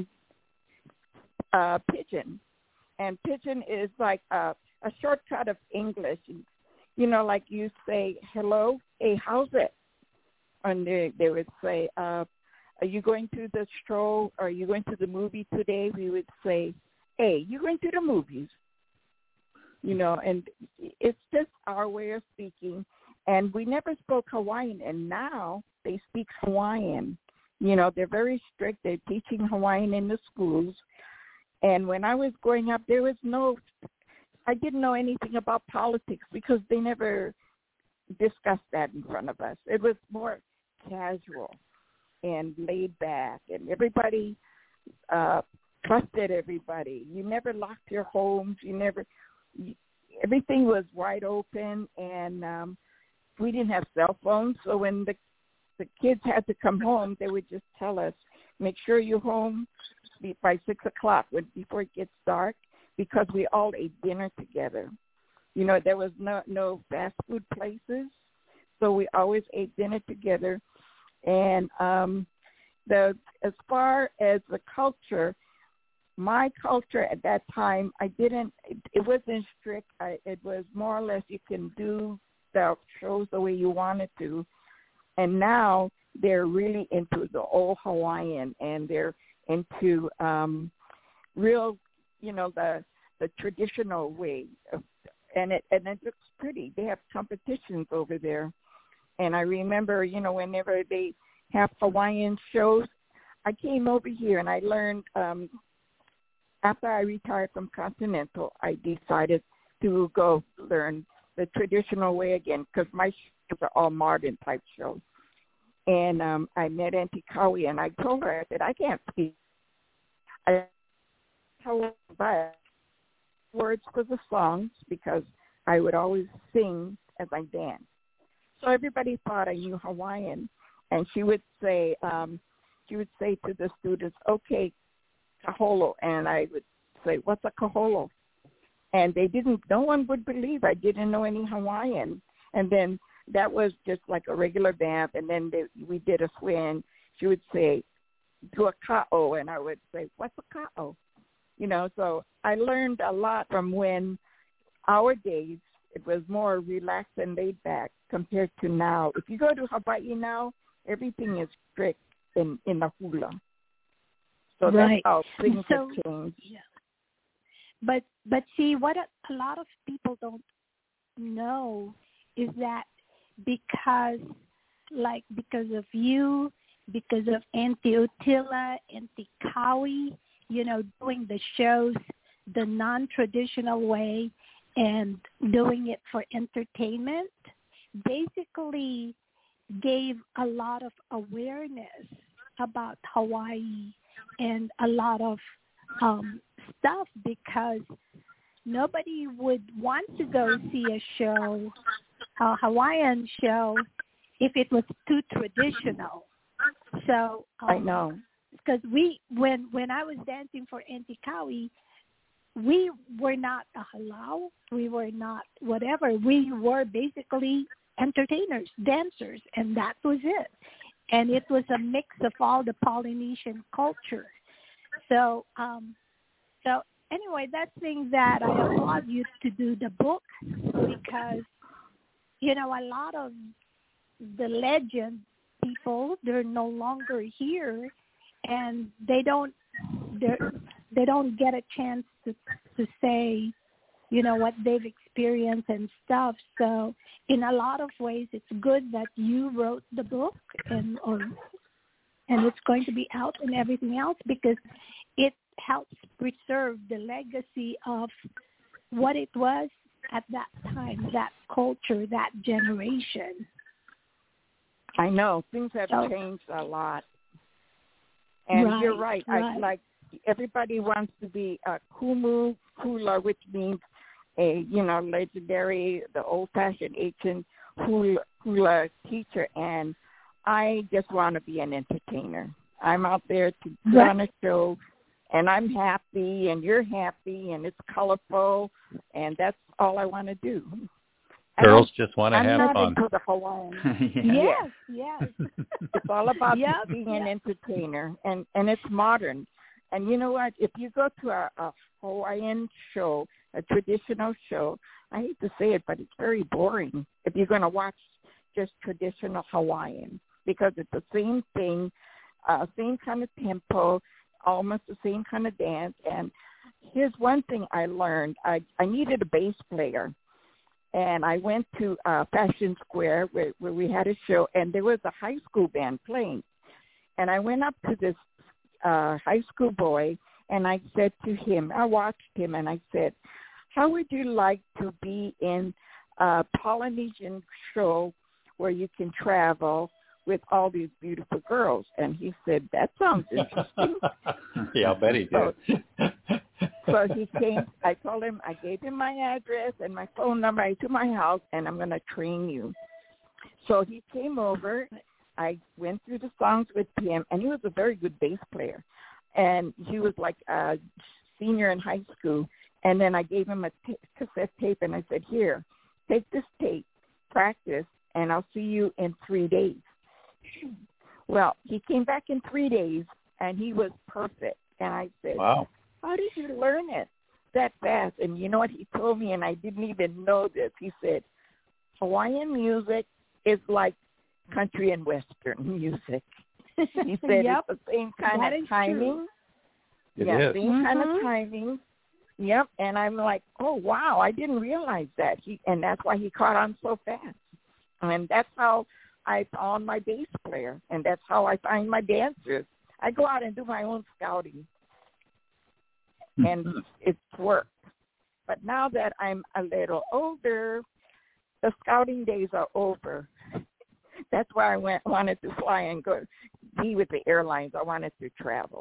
uh, Pidgin. And Pidgin is like a, a shortcut of English. You know, like you say, hello, hey, how's it? And they, they would say, uh, are you going to the stroll? Are you going to the movie today? We would say, hey, you going to the movies? You know, and it's just our way of speaking. And we never spoke Hawaiian, and now they speak Hawaiian. You know, they're very strict. They're teaching Hawaiian in the schools. And when I was growing up, there was no, I didn't know anything about politics because they never discussed that in front of us. It was more casual and laid back, and everybody uh, trusted everybody. You never locked your homes. You never, you, everything was wide open, and um, we didn't have cell phones. So when the the kids had to come home, they would just tell us, make sure you're home by six o'clock when, before it gets dark, because we all ate dinner together. You know, there was no no fast food places, so we always ate dinner together. And um, the as far as the culture, my culture at that time, I didn't. It, it wasn't strict. I, it was more or less you can do the shows the way you wanted to. And now they're really into the old Hawaiian, and they're into um, real, you know, the the traditional way, of, and it and it looks pretty. They have competitions over there, and I remember, you know, whenever they have Hawaiian shows, I came over here and I learned. Um, after I retired from Continental, I decided to go learn the traditional way again, because my shows are all modern type shows. And um, I met Auntie Kawi, and I told her, I said, I can't speak. I told her about words for the songs, because I would always sing as I danced. So everybody thought I knew Hawaiian. And she would say, um, she would say to the students, okay, kaholo, and I would say, what's a kaholo? And they didn't, no one would believe I didn't know any Hawaiian. And then that was just like a regular vamp, and then they, we did a swing. She would say, do a ka'o, and I would say, what's a ka'o? You know, so I learned a lot from when our days, it was more relaxed and laid back compared to now. If you go to Hawaii now, everything is strict in, in the hula. So right. that's how things so, have changed. Yeah. But, but see, what a, a lot of people don't know is that because, like, because of you, because of Auntie Utila, Auntie Kawi, you know, doing the shows the non-traditional way and doing it for entertainment, basically gave a lot of awareness about Hawaii and a lot of um, stuff, because nobody would want to go see a show, a Hawaiian show, if it was too traditional. So um, I know. Because we, when when I was dancing for Auntie Kawi, we were not a halau. We were not whatever. We were basically entertainers, dancers, and that was it. And it was a mix of all the Polynesian culture. So, um, so anyway, that's thing that I applaud you to do the book, because, you know, a lot of the legend people, they're no longer here, and they don't they they don't get a chance to to say, you know, what they've experienced and stuff. So in a lot of ways, it's good that you wrote the book, and or and it's going to be out and everything else, because it helps preserve the legacy of what it was at that time, that culture, that generation. I know. Things have so, changed a lot. And right, you're right. right. I, like, everybody wants to be a kumu hula, which means a, you know, legendary, the old-fashioned ancient hula, hula teacher. And I just want to be an entertainer. I'm out there to put right. on a show, and I'm happy, and you're happy, and it's colorful, and that's all I want to do. Girls just want to I'm have not fun. Into the Hawaiian. yeah. Yes, yes. It's all about yep, being yep. an entertainer, and, and it's modern. And you know what? If you go to a, a Hawaiian show, a traditional show, I hate to say it, but it's very boring if you're going to watch just traditional Hawaiian, because it's the same thing, uh, same kind of tempo, almost the same kind of dance. And here's one thing I learned. I, I needed a bass player. And I went to uh, Fashion Square where, where we had a show, and there was a high school band playing. And I went up to this uh, high school boy, and I said to him, I watched him, and I said, how would you like to be in a Polynesian show where you can travel with all these beautiful girls? And he said, that sounds interesting. Yeah, I'll bet he did. So, So he came, I told him, I gave him my address and my phone number. I to my house, and I'm going to train you. So he came over. I went through the songs with him, and he was a very good bass player. And he was like a senior in high school. And then I gave him a t- cassette tape, and I said, here, take this tape, practice, and I'll see you in three days. Well, he came back in three days, and he was perfect. And I said, wow. How did you learn it that fast? And you know what he told me, and I didn't even know this. He said, Hawaiian music is like country and Western music. He said yep. it's the same kind that of timing. It yeah, is. same mm-hmm. kind of timing. Yep. And I'm like, oh, wow, I didn't realize that. He And that's why he caught on so fast. And that's how I found my bass player, and that's how I find my dancers. I go out and do my own scouting. And it's work. But now that I'm a little older, the scouting days are over. That's why I went wanted to fly and go be with the airlines. I wanted to travel.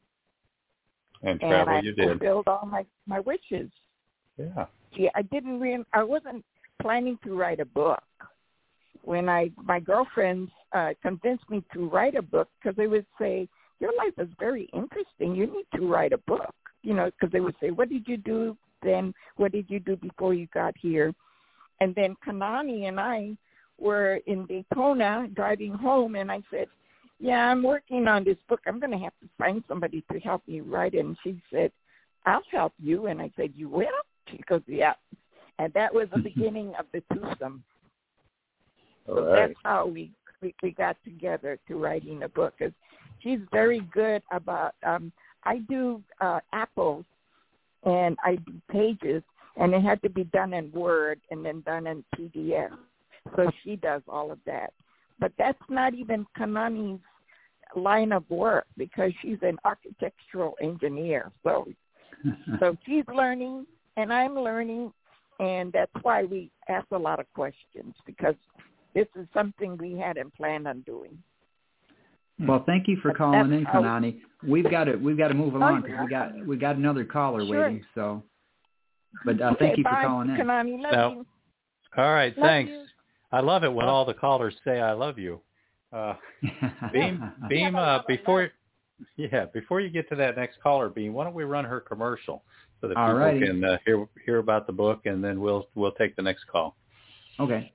And travel and you I did. fulfilled all my, my wishes. Yeah. Yeah, I didn't re- I wasn't planning to write a book. When I my girlfriends uh, convinced me to write a book, because they would say, your life is very interesting. You need to write a book, you know, because they would say, what did you do then? What did you do before you got here? And then Kanani and I were in Daytona driving home, and I said, yeah, I'm working on this book. I'm going to have to find somebody to help me write it. And she said, I'll help you. And I said, you will? She goes, yeah. And that was the beginning of the twosome. So All right. that's how we, we, we got together to writing a book. Cause she's very good about, um, I do uh, apples and I do pages, and it had to be done in Word and then done in P D F. So she does all of that. But that's not even Kanani's line of work because she's an architectural engineer. So so she's learning and I'm learning, and that's why we ask a lot of questions, because this is something we hadn't planned on doing. Well, thank you for But calling that's in, how- Kanani. We've got to we've got to move along because yeah. we got we got another caller Sure. waiting. So, but uh, Okay, thank you for bye, calling in. Kanani. Love No. you. All right, Love thanks. you. I love it when all the callers say I love you. Uh, Beam, Beam, uh, before, yeah, before you get to that next caller, Beam, why don't we run her commercial so that All people righty. can uh, hear hear about the book, and then we'll we'll take the next call. Okay.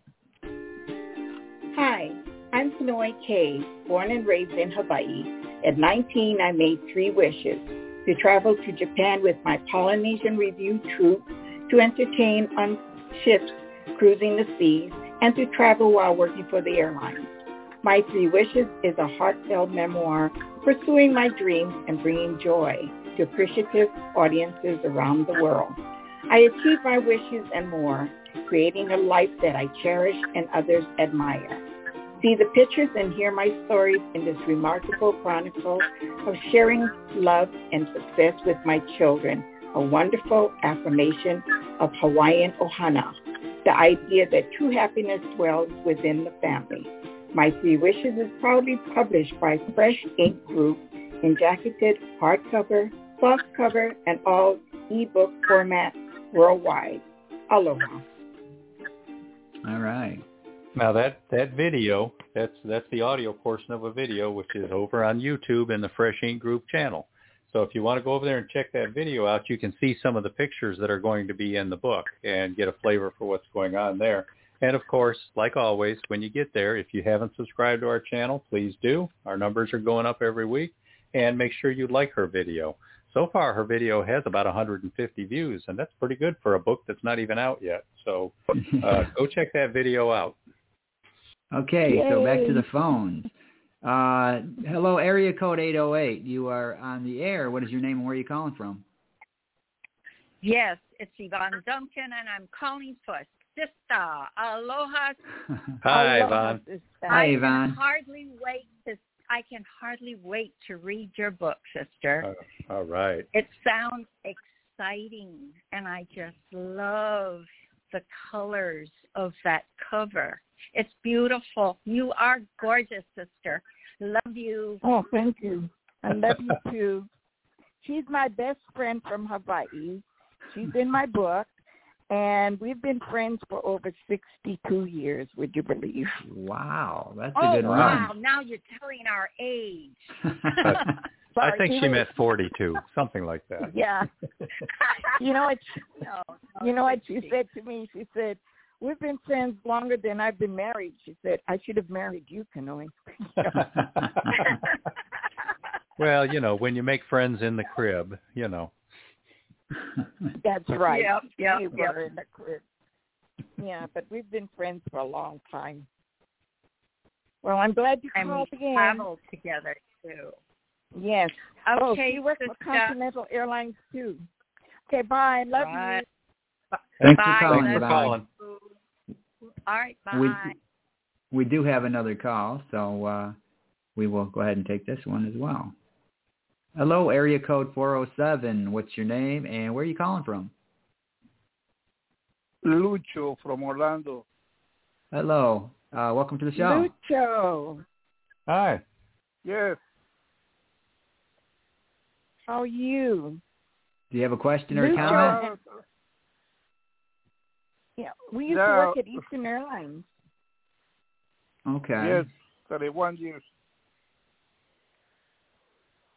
Hi, I'm Kanoi Kay, born and raised in Hawaii. At nineteen, I made three wishes: to travel to Japan with my Polynesian Review troupe, to entertain on ships cruising the seas, and to travel while working for the airlines. My Three Wishes is a heartfelt memoir pursuing my dreams and bringing joy to appreciative audiences around the world. I achieved my wishes and more, creating a life that I cherish and others admire. See the pictures and hear my stories in this remarkable chronicle of sharing love and success with my children, a wonderful affirmation of Hawaiian ohana, the idea that true happiness dwells within the family. My Three Wishes is proudly published by Fresh Ink Group in jacketed, hardcover, softcover, and all ebook formats worldwide. Aloha. All right. Now that that video, that's that's the audio portion of a video, which is over on YouTube in the Fresh Ink Group channel. So if you want to go over there and check that video out, you can see some of the pictures that are going to be in the book and get a flavor for what's going on there. And, of course, like always, when you get there, if you haven't subscribed to our channel, please do. Our numbers are going up every week. And make sure you like her video. So far, her video has about one hundred fifty views, and that's pretty good for a book that's not even out yet. So uh, go check that video out. Okay, Yay. so back to the phones. Uh, hello, area code eight oh eight. You are on the air. What is your name and where are you calling from? Yes, it's Yvonne Duncan, and I'm calling for Sister. Aloha. Hi, Aloha, Yvonne. sister. Hi, I Yvonne. can hardly wait to. I can hardly wait to read your book, sister. Uh, all right. It sounds exciting, and I just love the colors of that cover. It's beautiful. You are gorgeous, sister. Love you. Oh, thank you. I love you, too. She's my best friend from Hawaii. She's in my book, and we've been friends for over sixty-two years, would you believe? Wow, that's a Oh, good wow. run. Now you're telling our age. I Sorry, think you she know- meant forty-two, something like that. Yeah. You know what? No, no, You know what she sixty. said to me? She said, "We've been friends longer than I've been married." She said, "I should have married you, Kanoi." Well, you know, when you make friends in the crib, you know. That's right. Yep, yep, we yep. were in the crib. Yeah, but we've been friends for a long time. Well, I'm glad you And called we again. traveled together, too. Yes. Oh, Okay, she works for sister. Continental Airlines too. Okay, bye. Love Right. Thanks Bye. for calling, Thanks for Yvonne. calling. All right, bye. We, we do have another call, so uh, we will go ahead and take this one as well. Hello, area code four oh seven. What's your name and where are you calling from? Lucho from Orlando. Hello. Uh, welcome to the show. Lucho. Hi. Yes. How are you? Do you have a question or a Lucho. comment? Uh, Yeah, we used Yeah. to work at Eastern Airlines. Okay. Yes, thirty-one years.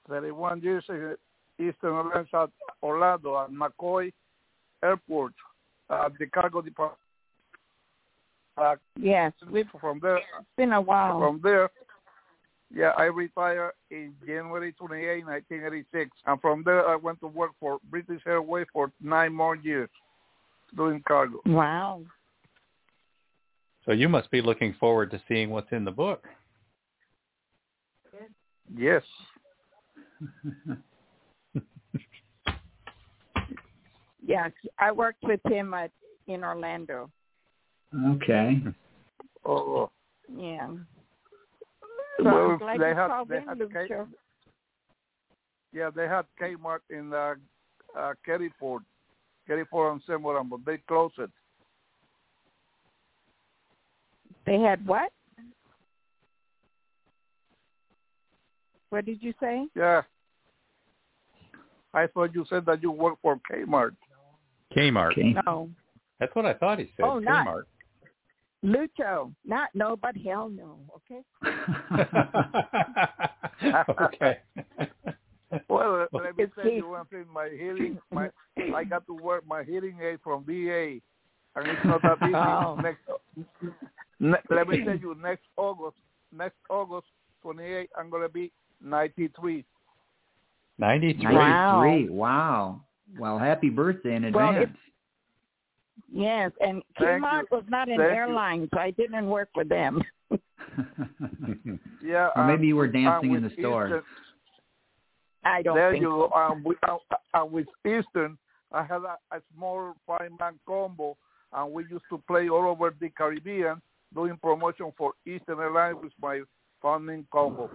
thirty-one years in Eastern Airlines at Orlando at McCoy Airport at the cargo department. Uh, yes, we've from there. It's been a while. From there, yeah, I retired in January twenty-eighth, nineteen eighty-six, and from there I went to work for British Airways for nine more years doing cargo. Wow. So you must be looking forward to seeing what's in the book. Yes. Yes, I worked with him at, in Orlando. Okay. Oh. Yeah. So Well, I'm glad they you had, called they in, had Lucho. K- yeah, they had Kmart in uh, uh, Kerryford, Kerryford and Semoran, but they closed it. They had what? What did you say? Yeah. I thought you said that you work for Kmart. Kmart. Okay. No. That's what I thought he said. Oh, not Kmart. Lucho. Not no, but hell no. Okay. Okay. Well, let me It's tell he- you one thing. My hearing, my I got to work my hearing aid from V A, and it's not that easy. Oh. Next, ne- let me tell you, next August, next August twenty-eighth, I'm gonna be ninety-three. ninety-three. ninety-three. Wow. Well, happy birthday in Well, advance. Yes, and Thank Kmart you. was not an Thank airline, so I didn't work with them. Yeah. Or maybe um, you were dancing um, in the with store. Eastern, I don't there think you so. go. Um, with, uh, uh, with Eastern, I had a, a small five-man combo, and we used to play all over the Caribbean doing promotion for Eastern Airlines with my founding combo.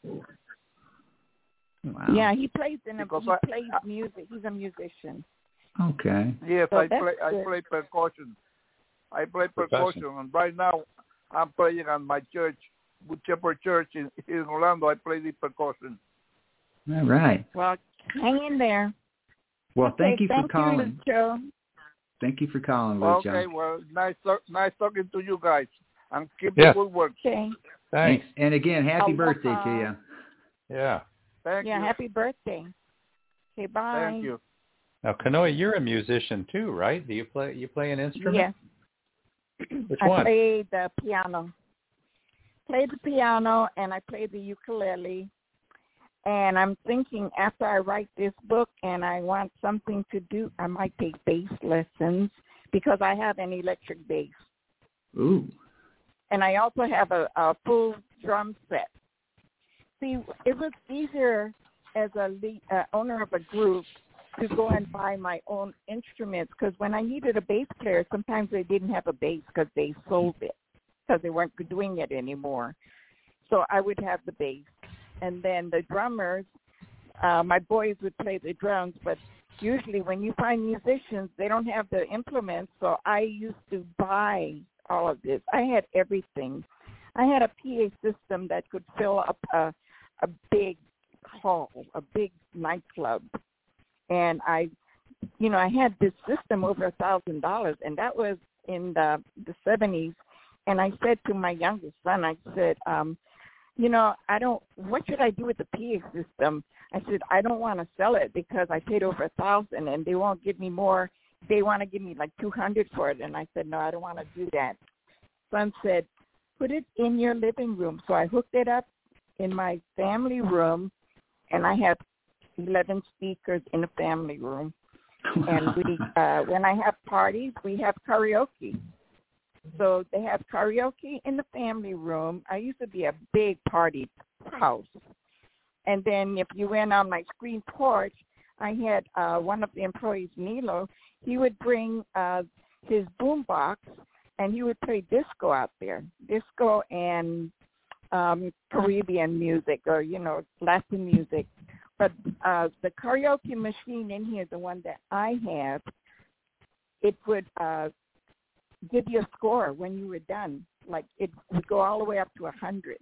Wow. Yeah, he plays in a Because he I- plays music. He's a musician. Okay. Yes, So I that's play. I good. play percussion. I play Percussion. percussion, and right now I'm playing at my church, Good Shepherd Church in, in Orlando. I play the percussion. All right. Well, hang in there. Well, Okay, thank you for thank calling. You, Lucho. Thank you for calling, Lucho. Okay, well, nice, talk, nice talking to you guys, and keep Yes. the good work. Okay. Thanks. And, and again, happy Aloha. birthday to you. Yeah. Thank yeah, you. happy birthday. Okay, bye. Thank you. Now, Kanoe, you're a musician too, right? Do you play you play an instrument? Yes. Which I one? play the piano. Play the piano, and I play the ukulele. And I'm thinking after I write this book and I want something to do, I might take bass lessons because I have an electric bass. Ooh. And I also have a, a full drum set. See, it was easier as a lead, uh, owner of a group to go and buy my own instruments because when I needed a bass player, sometimes they didn't have a bass because they sold it because they weren't doing it anymore. So I would have the bass. And then the drummers, uh, my boys would play the drums, but usually when you find musicians, they don't have the implements, so I used to buy all of this. I had everything. I had a P A system that could fill up a, a big hall, a big nightclub. And I, you know, I had this system over a thousand dollars, and that was in the, the seventies. And I said to my youngest son, I said, um, you know, I don't, what should I do with the P A system? I said, I don't want to sell it because I paid over a thousand and they won't give me more. They want to give me like two hundred for it. And I said, no, I don't want to do that. Son said, put it in your living room. So I hooked it up in my family room, and I have eleven speakers in the family room. And we, uh, when I have parties, we have karaoke. So they have karaoke in the family room. I used to be a big party house. And then if you went on my screen porch, I had uh, one of the employees, Nilo, he would bring uh, his boombox, and he would play disco out there, disco and um, Caribbean music or, you know, Latin music. But uh, the karaoke machine in here, the one that I have, it would uh, give you a score when you were done. Like it would go all the way up to one hundred.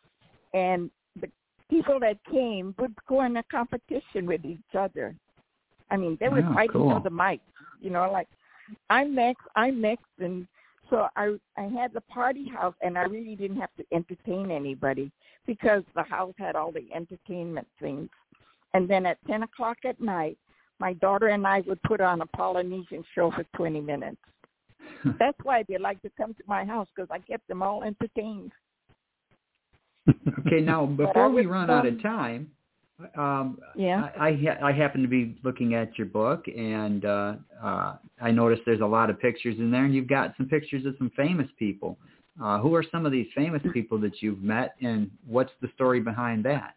And the people that came would go in a competition with each other. I mean, they would Oh, fight cool. for the mic, you know, like I'm next, I'm next. And so I, I had the party house, and I really didn't have to entertain anybody because the house had all the entertainment things. And then at ten o'clock at night, my daughter and I would put on a Polynesian show for twenty minutes. That's why they like to come to my house, because I kept them all entertained. Okay, now before we run out of time, um, yeah, I, I, ha- I happen to be looking at your book, and uh, uh, I noticed there's a lot of pictures in there, and you've got some pictures of some famous people. Uh, who are some of these famous people that you've met, and what's the story behind that?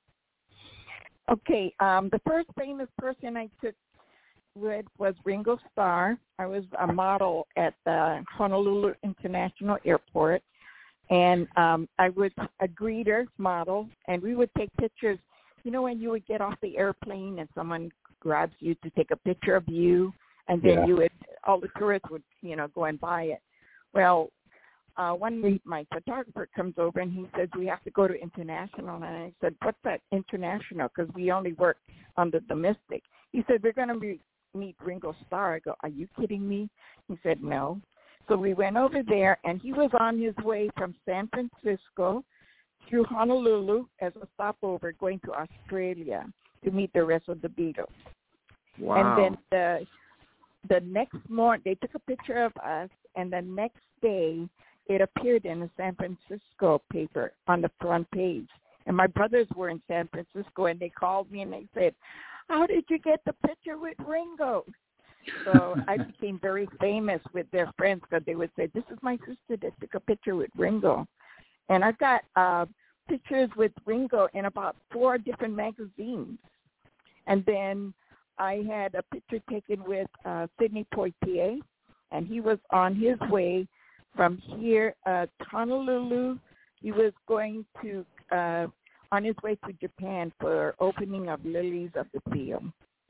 Okay, um, the first famous person I took with was Ringo Starr. I was a model at the Honolulu International Airport, and um, I was a greeter model, and we would take pictures. You know, when you would get off the airplane and someone grabs you to take a picture of you, and then Yeah. you would, all the tourists would, you know, go and buy it. Well, Uh, one week, my photographer comes over and he says, we have to go to international. And I said, what's that international? Because we only work on the domestic. He said, we're going to be, meet Ringo Starr. I go, are you kidding me? He said, no. So we went over there, and he was on his way from San Francisco through Honolulu as a stopover going to Australia to meet the rest of the Beatles. Wow. And then the, the next morning, they took a picture of us, and the next day, it appeared in the San Francisco paper on the front page. And my brothers were in San Francisco, and they called me, and they said, how did you get the picture with Ringo? So I became very famous with their friends, because they would say, this is my sister that took a picture with Ringo. And I've got uh, pictures with Ringo in about four different magazines. And then I had a picture taken with uh, Sidney Poitier, and he was on his way from here uh, to Honolulu. He was going to, uh, on his way to Japan for opening of Lilies of the Field.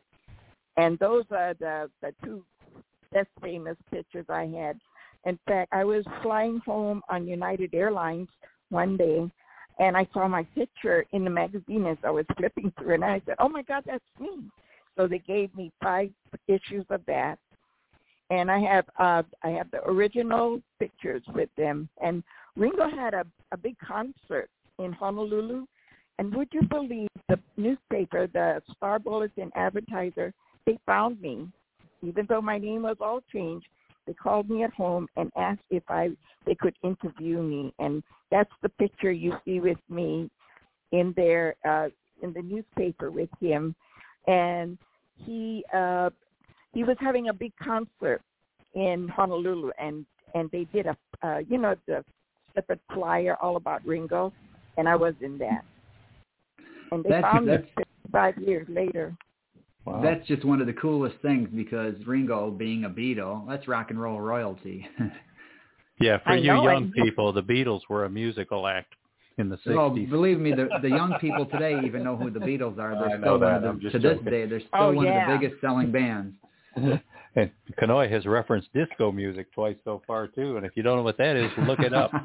And those are the, the two best famous pictures I had. In fact, I was flying home on United Airlines one day, and I saw my picture in the magazine as I was flipping through, and I said, oh, my God, that's me. So they gave me five issues of that. And I have uh, I have the original pictures with them. And Ringo had a, a big concert in Honolulu. And would you believe the newspaper, the Star Bulletin Advertiser, they found me. Even though my name was all changed, they called me at home and asked if I they could interview me. And that's the picture you see with me in there uh, in the newspaper with him. And he uh, he was having a big concert in Honolulu, and, and they did a, uh, you know, the separate flyer all about Ringo, and I was in that. And they that's, found that's, me fifty-five years later. Wow. That's just one of the coolest things, because Ringo being a Beatle, that's rock and roll royalty. Yeah, for I you know, young I, people, the Beatles were a musical act in the sixties. Oh, believe me, the the young people today even know who the Beatles are. They're I still know one that. of the, I'm to just this day, they're still oh, one yeah. of the biggest selling bands. And Kanoy has referenced disco music twice so far, too. And if you don't know what that is, look it up.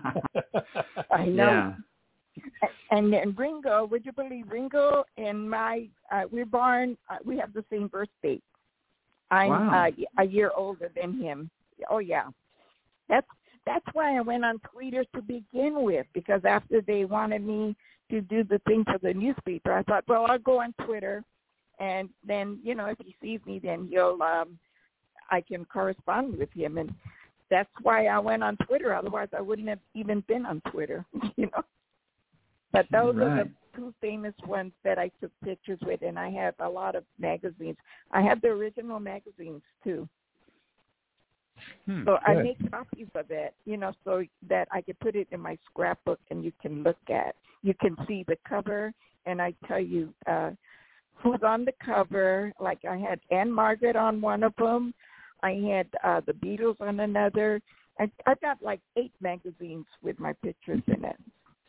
I know. Yeah. And, and Ringo, would you believe Ringo and my, uh, we're born, uh, we have the same birth date. I'm Wow. uh, a year older than him. Oh, yeah. That's that's why I went on Twitter to begin with, because after they wanted me to do the thing for the newspaper, I thought, well, I'll go on Twitter, and then, you know, if he sees me, then he'll, um, I can correspond with him. And that's why I went on Twitter. Otherwise, I wouldn't have even been on Twitter, you know. But those Right. are the two famous ones that I took pictures with, and I have a lot of magazines. I have the original magazines, too. Hmm, so I good. make copies of it, you know, so that I can put it in my scrapbook and you can look at. You can see the cover, and I tell you uh, who's on the cover. Like I had Anne Margaret on one of them. I had uh, the Beatles on another. I, I've got like eight magazines with my pictures in it.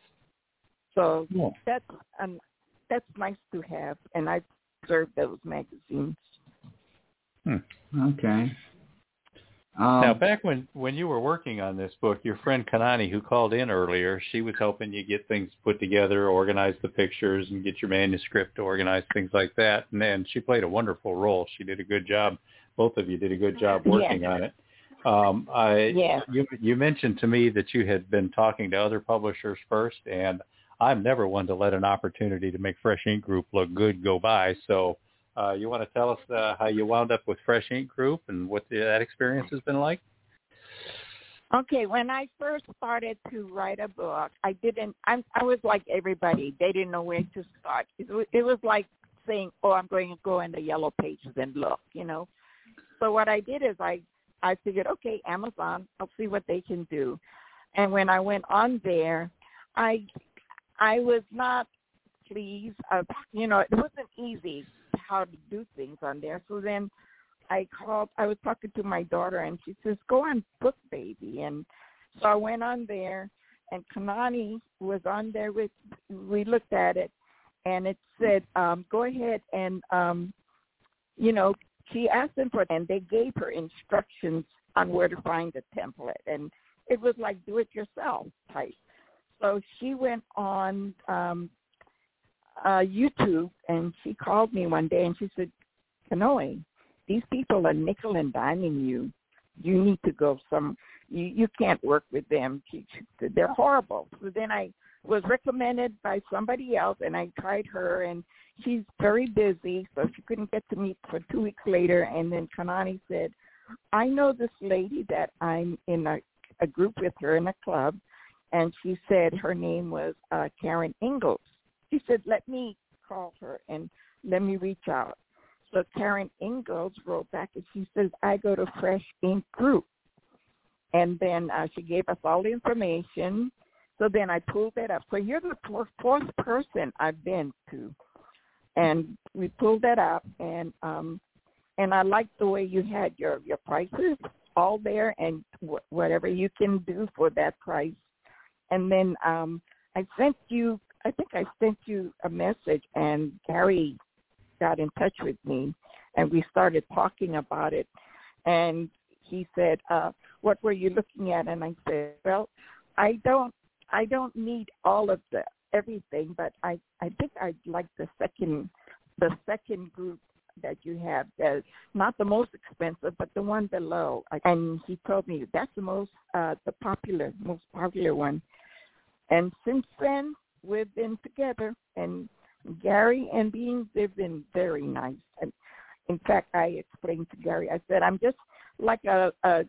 So Yeah. that's um, that's nice to have, and I preserve those magazines. Hmm. Okay. Um, Now, back when, when you were working on this book, your friend Kanani, who called in earlier, she was helping you get things put together, organize the pictures, and get your manuscript organized, things like that. And then she played a wonderful role. She did a good job. Both of you did a good job working Yeah. on it. Um, I, Yeah. you, you mentioned to me that you had been talking to other publishers first, and I'm never one to let an opportunity to make Fresh Ink Group look good go by. So uh, you want to tell us uh, how you wound up with Fresh Ink Group and what the, that experience has been like? Okay, when I first started to write a book, I didn't, I'm, I was like everybody. They didn't know where to start. It was, it was like saying, oh, I'm going to go in the yellow pages and look, you know. So what I did is I, I figured, okay, Amazon, I'll see what they can do. And when I went on there, I I was not pleased. Uh, you know, it wasn't easy how to do things on there. So then I called, I was talking to my daughter, and she says, go on BookBaby. And so I went on there, and Kanani was on there with, we looked at it, and it said, um, go ahead and, um, you know, she asked them for it, and they gave her instructions on where to find the template. And it was like do-it-yourself type. So she went on um, uh, YouTube, and she called me one day, and she said, Kanoe, these people are nickel and diming you. You need to go some, you, you can't work with them. She, she, they're horrible. So then I was recommended by somebody else, and I tried her, and she's very busy, so she couldn't get to me for two weeks later. And then Kanani said, I know this lady that I'm in a, a group with her in a club, and she said her name was uh, Karen Ingalls. She said, let me call her and let me reach out. So Karen Ingalls wrote back, and she says, I go to Fresh Ink Group. And then uh, she gave us all the information. So then I pulled that up. So you're the fourth, fourth person I've been to. And we pulled that up, and um, and I liked the way you had your, your prices all there and w- whatever you can do for that price. And then um, I sent you, I think I sent you a message, and Gary got in touch with me, and we started talking about it. And he said, uh, what were you looking at? And I said, well, I don't, I don't need all of the everything, but I, I think I'd like the second, the second group that you have, that's not the most expensive, but the one below. And he told me that's the most, uh, the popular, most popular one. And since then, we've been together, and Gary and Beans, they've been very nice. And in fact, I explained to Gary, I said, I'm just like a, a,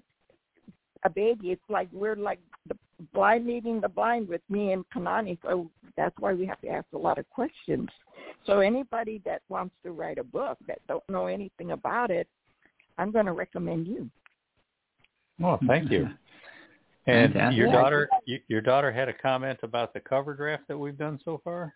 a baby. It's like we're like the blind leading the blind with me and Kanani, so that's why we have to ask a lot of questions. So anybody that wants to write a book that don't know anything about it, I'm going to recommend you. Well, thank you. And Fantastic. your daughter, your daughter had a comment about the cover draft that we've done so far?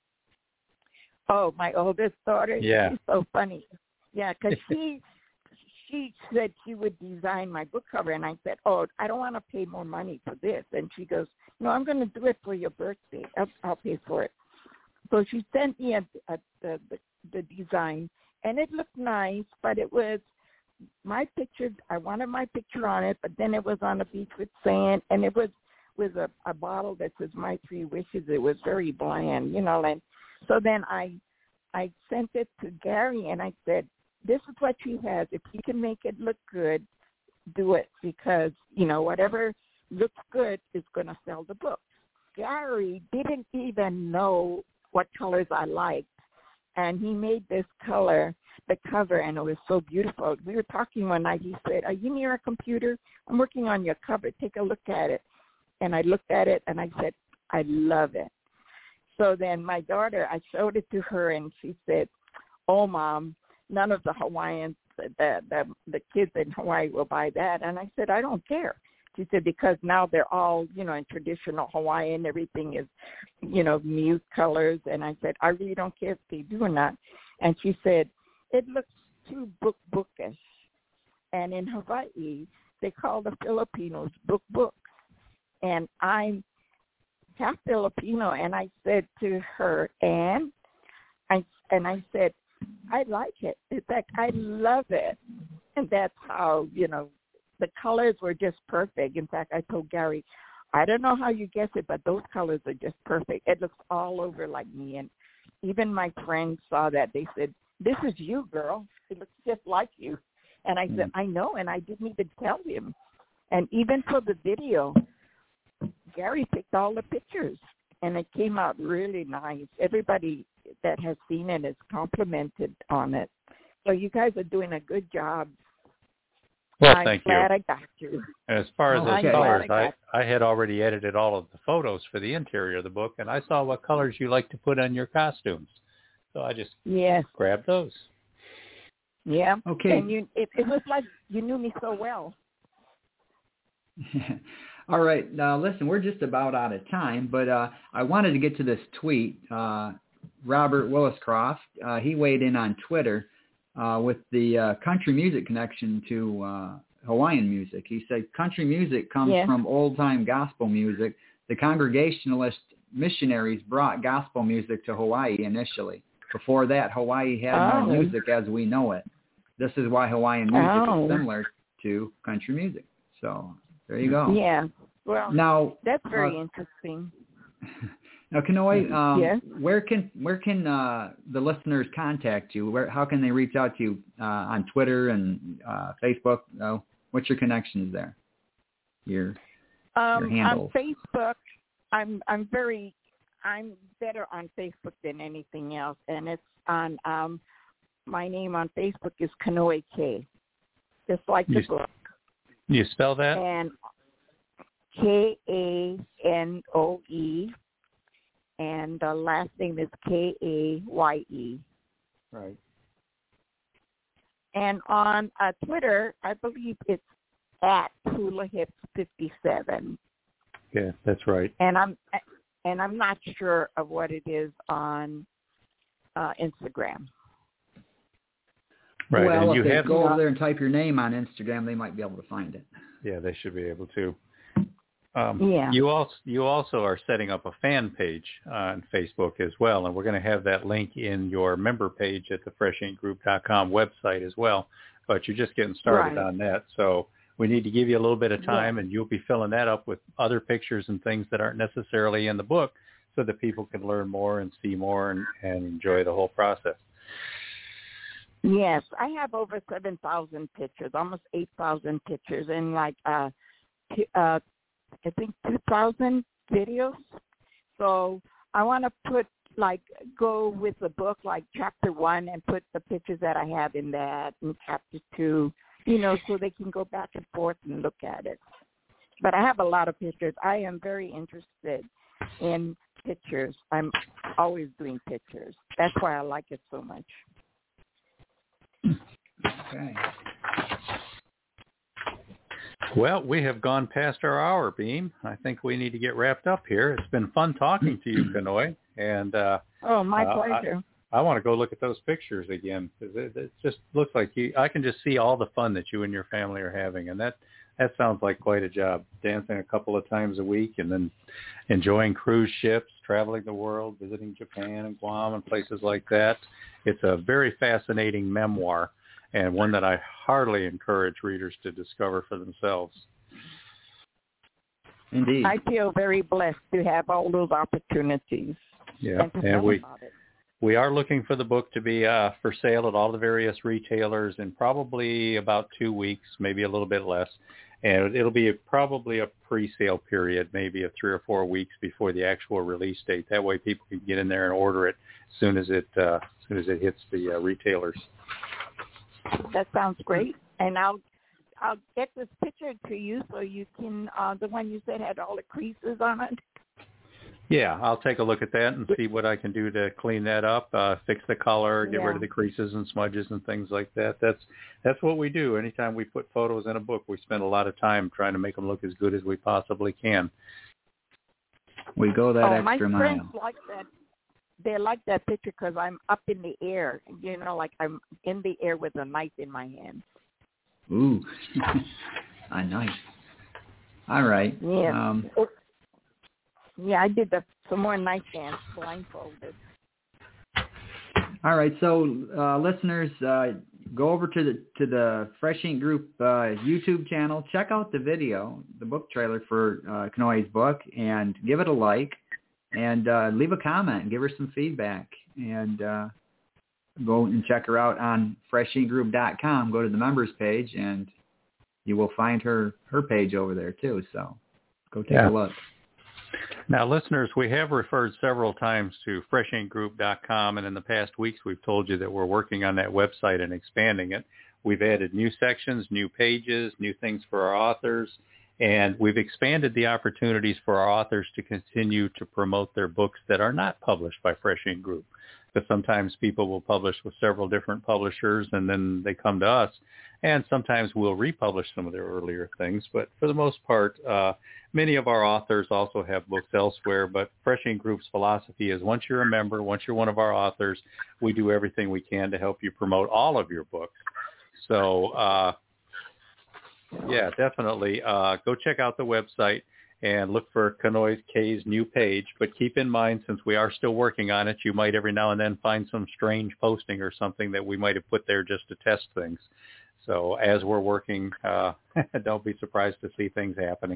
Oh, my oldest daughter, yeah. She's so funny. Yeah, because she she said she would design my book cover, and I said, oh, I don't want to pay more money for this. And she goes, no, I'm going to do it for your birthday. I'll, I'll pay for it. So she sent me a, a, the, the the design, and it looked nice, but it was my picture. I wanted my picture on it, but then it was on a beach with sand, and it was with a, a bottle that says My Three Wishes. It was very bland, you know. And so then I I sent it to Gary, and I said, this is what she has. If you can make it look good, do it, because, you know, whatever looks good is going to sell the book. Gary didn't even know what colors I liked, and he made this color the cover, and it was so beautiful. We were talking one night. He said, are you near a computer? I'm working on your cover. Take a look at it. And I looked at it, and I said, I love it. So then my daughter, I showed it to her, and she said, oh, Mom, none of the Hawaiians, the, the, the kids in Hawaii will buy that. And I said, I don't care. She said, because now they're all, you know, in traditional Hawaiian. Everything is, you know, mute colors. And I said, I really don't care if they do or not. And she said, it looks too book bookish. And in Hawaii, they call the Filipinos book books. And I'm half Filipino. And I said to her, and I and I said, I like it. In fact, I love it. And that's how, you know, the colors were just perfect. In fact, I told Gary, I don't know how you guess it, but those colors are just perfect. It looks all over like me. And even my friends saw that. They said, this is you, girl. It looks just like you. And I said, I know, and I didn't even tell him. And even for the video, Gary picked all the pictures. and it came out really nice. Everybody that has seen it has complimented on it. So you guys are doing a good job. Well, I'm thank glad you. I got you. As far as Oh, those okay. colors, I I, got I had already edited all of the photos for the interior of the book, and I saw what colors you like to put on your costumes. So I just Yes. grabbed those. Yeah. Okay. And you, it, it was like you knew me so well. All right. Now, listen, we're just about out of time, but uh, I wanted to get to this tweet. Uh, Robert Williscroft, uh, he weighed in on Twitter uh, with the uh, country music connection to uh, Hawaiian music. He said country music comes Yeah. from old-time gospel music. The Congregationalist missionaries brought gospel music to Hawaii initially. Before that, Hawaii had Oh. no music as we know it. This is why Hawaiian music Oh. is similar to country music. So there you go. Yeah. Well, Now, that's very uh, interesting. now, Kanoi, um, Yes. where can where can uh, the listeners contact you? Where how can they reach out to you uh, on Twitter and uh, Facebook? Uh, what's your connections there? Your Um, your handles. on Facebook, I'm I'm very I'm better on Facebook than anything else, and it's on um, my name on Facebook is Kanoi K, just like the You- book, You spell that? and K A N O E, and the last name is K A Y E. Right. And on uh, Twitter, I believe it's at Hula Hips fifty-seven. Yeah, that's right. And I'm and I'm not sure of what it is on uh, Instagram. Right. Well, and if you they have go over there and type your name on Instagram, they might be able to find it. Yeah, they should be able to. Um, Yeah. You also you also are setting up a fan page on Facebook as well, and we're going to have that link in your member page at the fresh ink group dot com website as well. But you're just getting started Right. on that, so we need to give you a little bit of time, and you'll be filling that up with other pictures and things that aren't necessarily in the book, so that people can learn more and see more and, and enjoy the whole process. Yes, I have over seven thousand pictures, almost eight thousand pictures, and like uh, t- uh, I think two thousand videos. So I want to put like go with the book, like chapter one, and put the pictures that I have in that, and chapter two, you know, so they can go back and forth and look at it. But I have a lot of pictures. I am very interested in pictures. I'm always doing pictures. That's why I like it so much. Okay. Well, we have gone past our hour, Beam. I think we need to get wrapped up here. It's been fun talking to you, Kanoi, and uh, Oh, my uh, pleasure. I, I want to go look at those pictures again because it, it just looks like you. I can just see all the fun that you and your family are having, and that that sounds like quite a job. Dancing a couple of times a week, and then enjoying cruise ships, traveling the world, visiting Japan and Guam and places like that. It's a very fascinating memoir, and one that I heartily encourage readers to discover for themselves. Indeed. I feel very blessed to have all those opportunities. Yeah, and to and tell we about it. we are looking for the book to be uh, for sale at all the various retailers in probably about two weeks, maybe a little bit less. And it'll be a, probably a pre-sale period, maybe of three or four weeks before the actual release date. That way, people can get in there and order it as soon as it uh, as soon as it hits the uh, retailers. That sounds great. And I'll I'll get this picture to you so you can uh, the one you said had all the creases on it. Yeah, I'll take a look at that and see what I can do to clean that up, uh, fix the color, get Yeah. rid of the creases and smudges and things like that. That's that's what we do. Anytime we put photos in a book, we spend a lot of time trying to make them look as good as we possibly can. We go that oh, my extra friends mile. like that. They like that picture because I'm up in the air. You know, like I'm in the air with a knife in my hand. Ooh, a knife. All right. Yeah. Um, Yeah, I did the, some more knife dance blindfolded. all right. So, uh, listeners, uh, go over to the to the Fresh Ink Group uh, YouTube channel. Check out the video, the book trailer for uh, Kanoi's book, and give it a like, and uh, leave a comment and give her some feedback. And uh, go and check her out on fresh ink group dot com. Go to the members page, and you will find her her page over there too. So, go take Yeah. a look. Now, listeners, we have referred several times to fresh ink group dot com, and in the past weeks we've told you that we're working on that website and expanding it. We've added new sections, new pages, new things for our authors, and we've expanded the opportunities for our authors to continue to promote their books that are not published by Fresh Ink Group. Because sometimes people will publish with several different publishers, and then they come to us, and sometimes we'll republish some of their earlier things. But for the most part, uh, many of our authors also have books elsewhere, but Fresh Ink Group's philosophy is once you're a member, once you're one of our authors, we do everything we can to help you promote all of your books. So, uh, yeah, definitely uh, go check out the website and look for Kanoy K's new page. But keep in mind, since we are still working on it, you might every now and then find some strange posting or something that we might have put there just to test things. So as we're working, uh, don't be surprised to see things happening.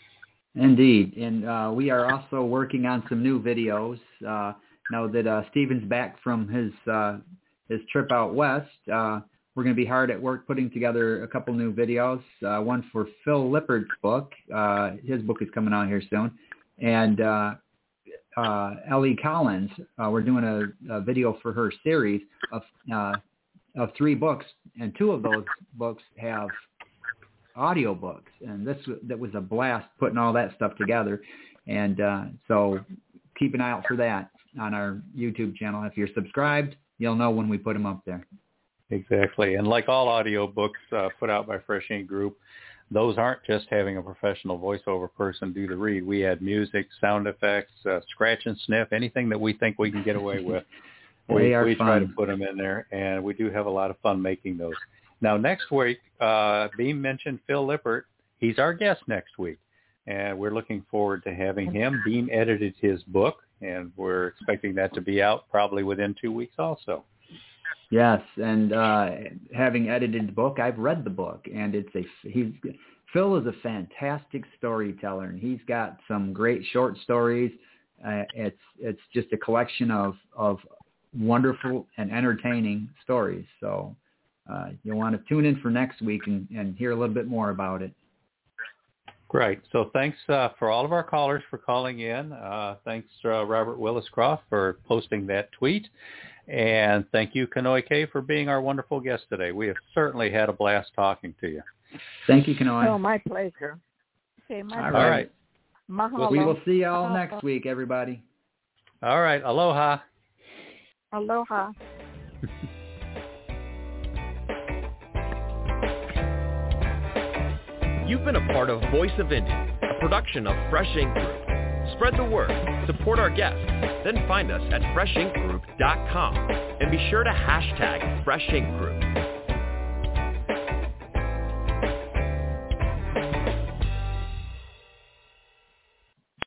Indeed. And uh, we are also working on some new videos. Uh, now that uh, Stephen's back from his uh, his trip out west, uh, we're going to be hard at work putting together a couple new videos, uh, one for Phil Lippert's book. Uh, his book is coming out here soon. And uh, uh, Ellie Collins, uh, we're doing a, a video for her series of uh, of three books, and two of those books have audio books. And this that was a blast putting all that stuff together. And uh, so keep an eye out for that on our YouTube channel. If you're subscribed, you'll know when we put them up there. Exactly. And like all audio books uh, put out by Fresh Ink Group, those aren't just having a professional voiceover person do the read. We add music, sound effects, uh, scratch and sniff, anything that we think we can get away with. we we try to put them in there, and we do have a lot of fun making those. Now, next week, uh, Beam mentioned Phil Lippert. He's our guest next week, and we're looking forward to having him. Beam edited his book, and we're expecting that to be out probably within two weeks also. Yes, and uh, having edited the book, I've read the book, and it's a he's Phil is a fantastic storyteller, and he's got some great short stories. Uh, it's it's just a collection of of wonderful and entertaining stories. So uh, you'll want to tune in for next week and, and hear a little bit more about it. Great. So thanks uh, for all of our callers for calling in. Uh, thanks, uh, Robert Willis-Croft, for posting that tweet. And thank you, Kanoy K, for being our wonderful guest today. We have certainly had a blast talking to you. Thank you, Kanoy. Oh, my pleasure. Okay, my all pleasure. right. Mahalo. We will see you all Mahalo. next week, everybody. All right. Aloha. Aloha. You've been a part of Voice of Indy, a production of Fresh Ink Group. Spread the word, support our guests, then find us at fresh ink group dot com and be sure to hashtag Fresh Ink Group.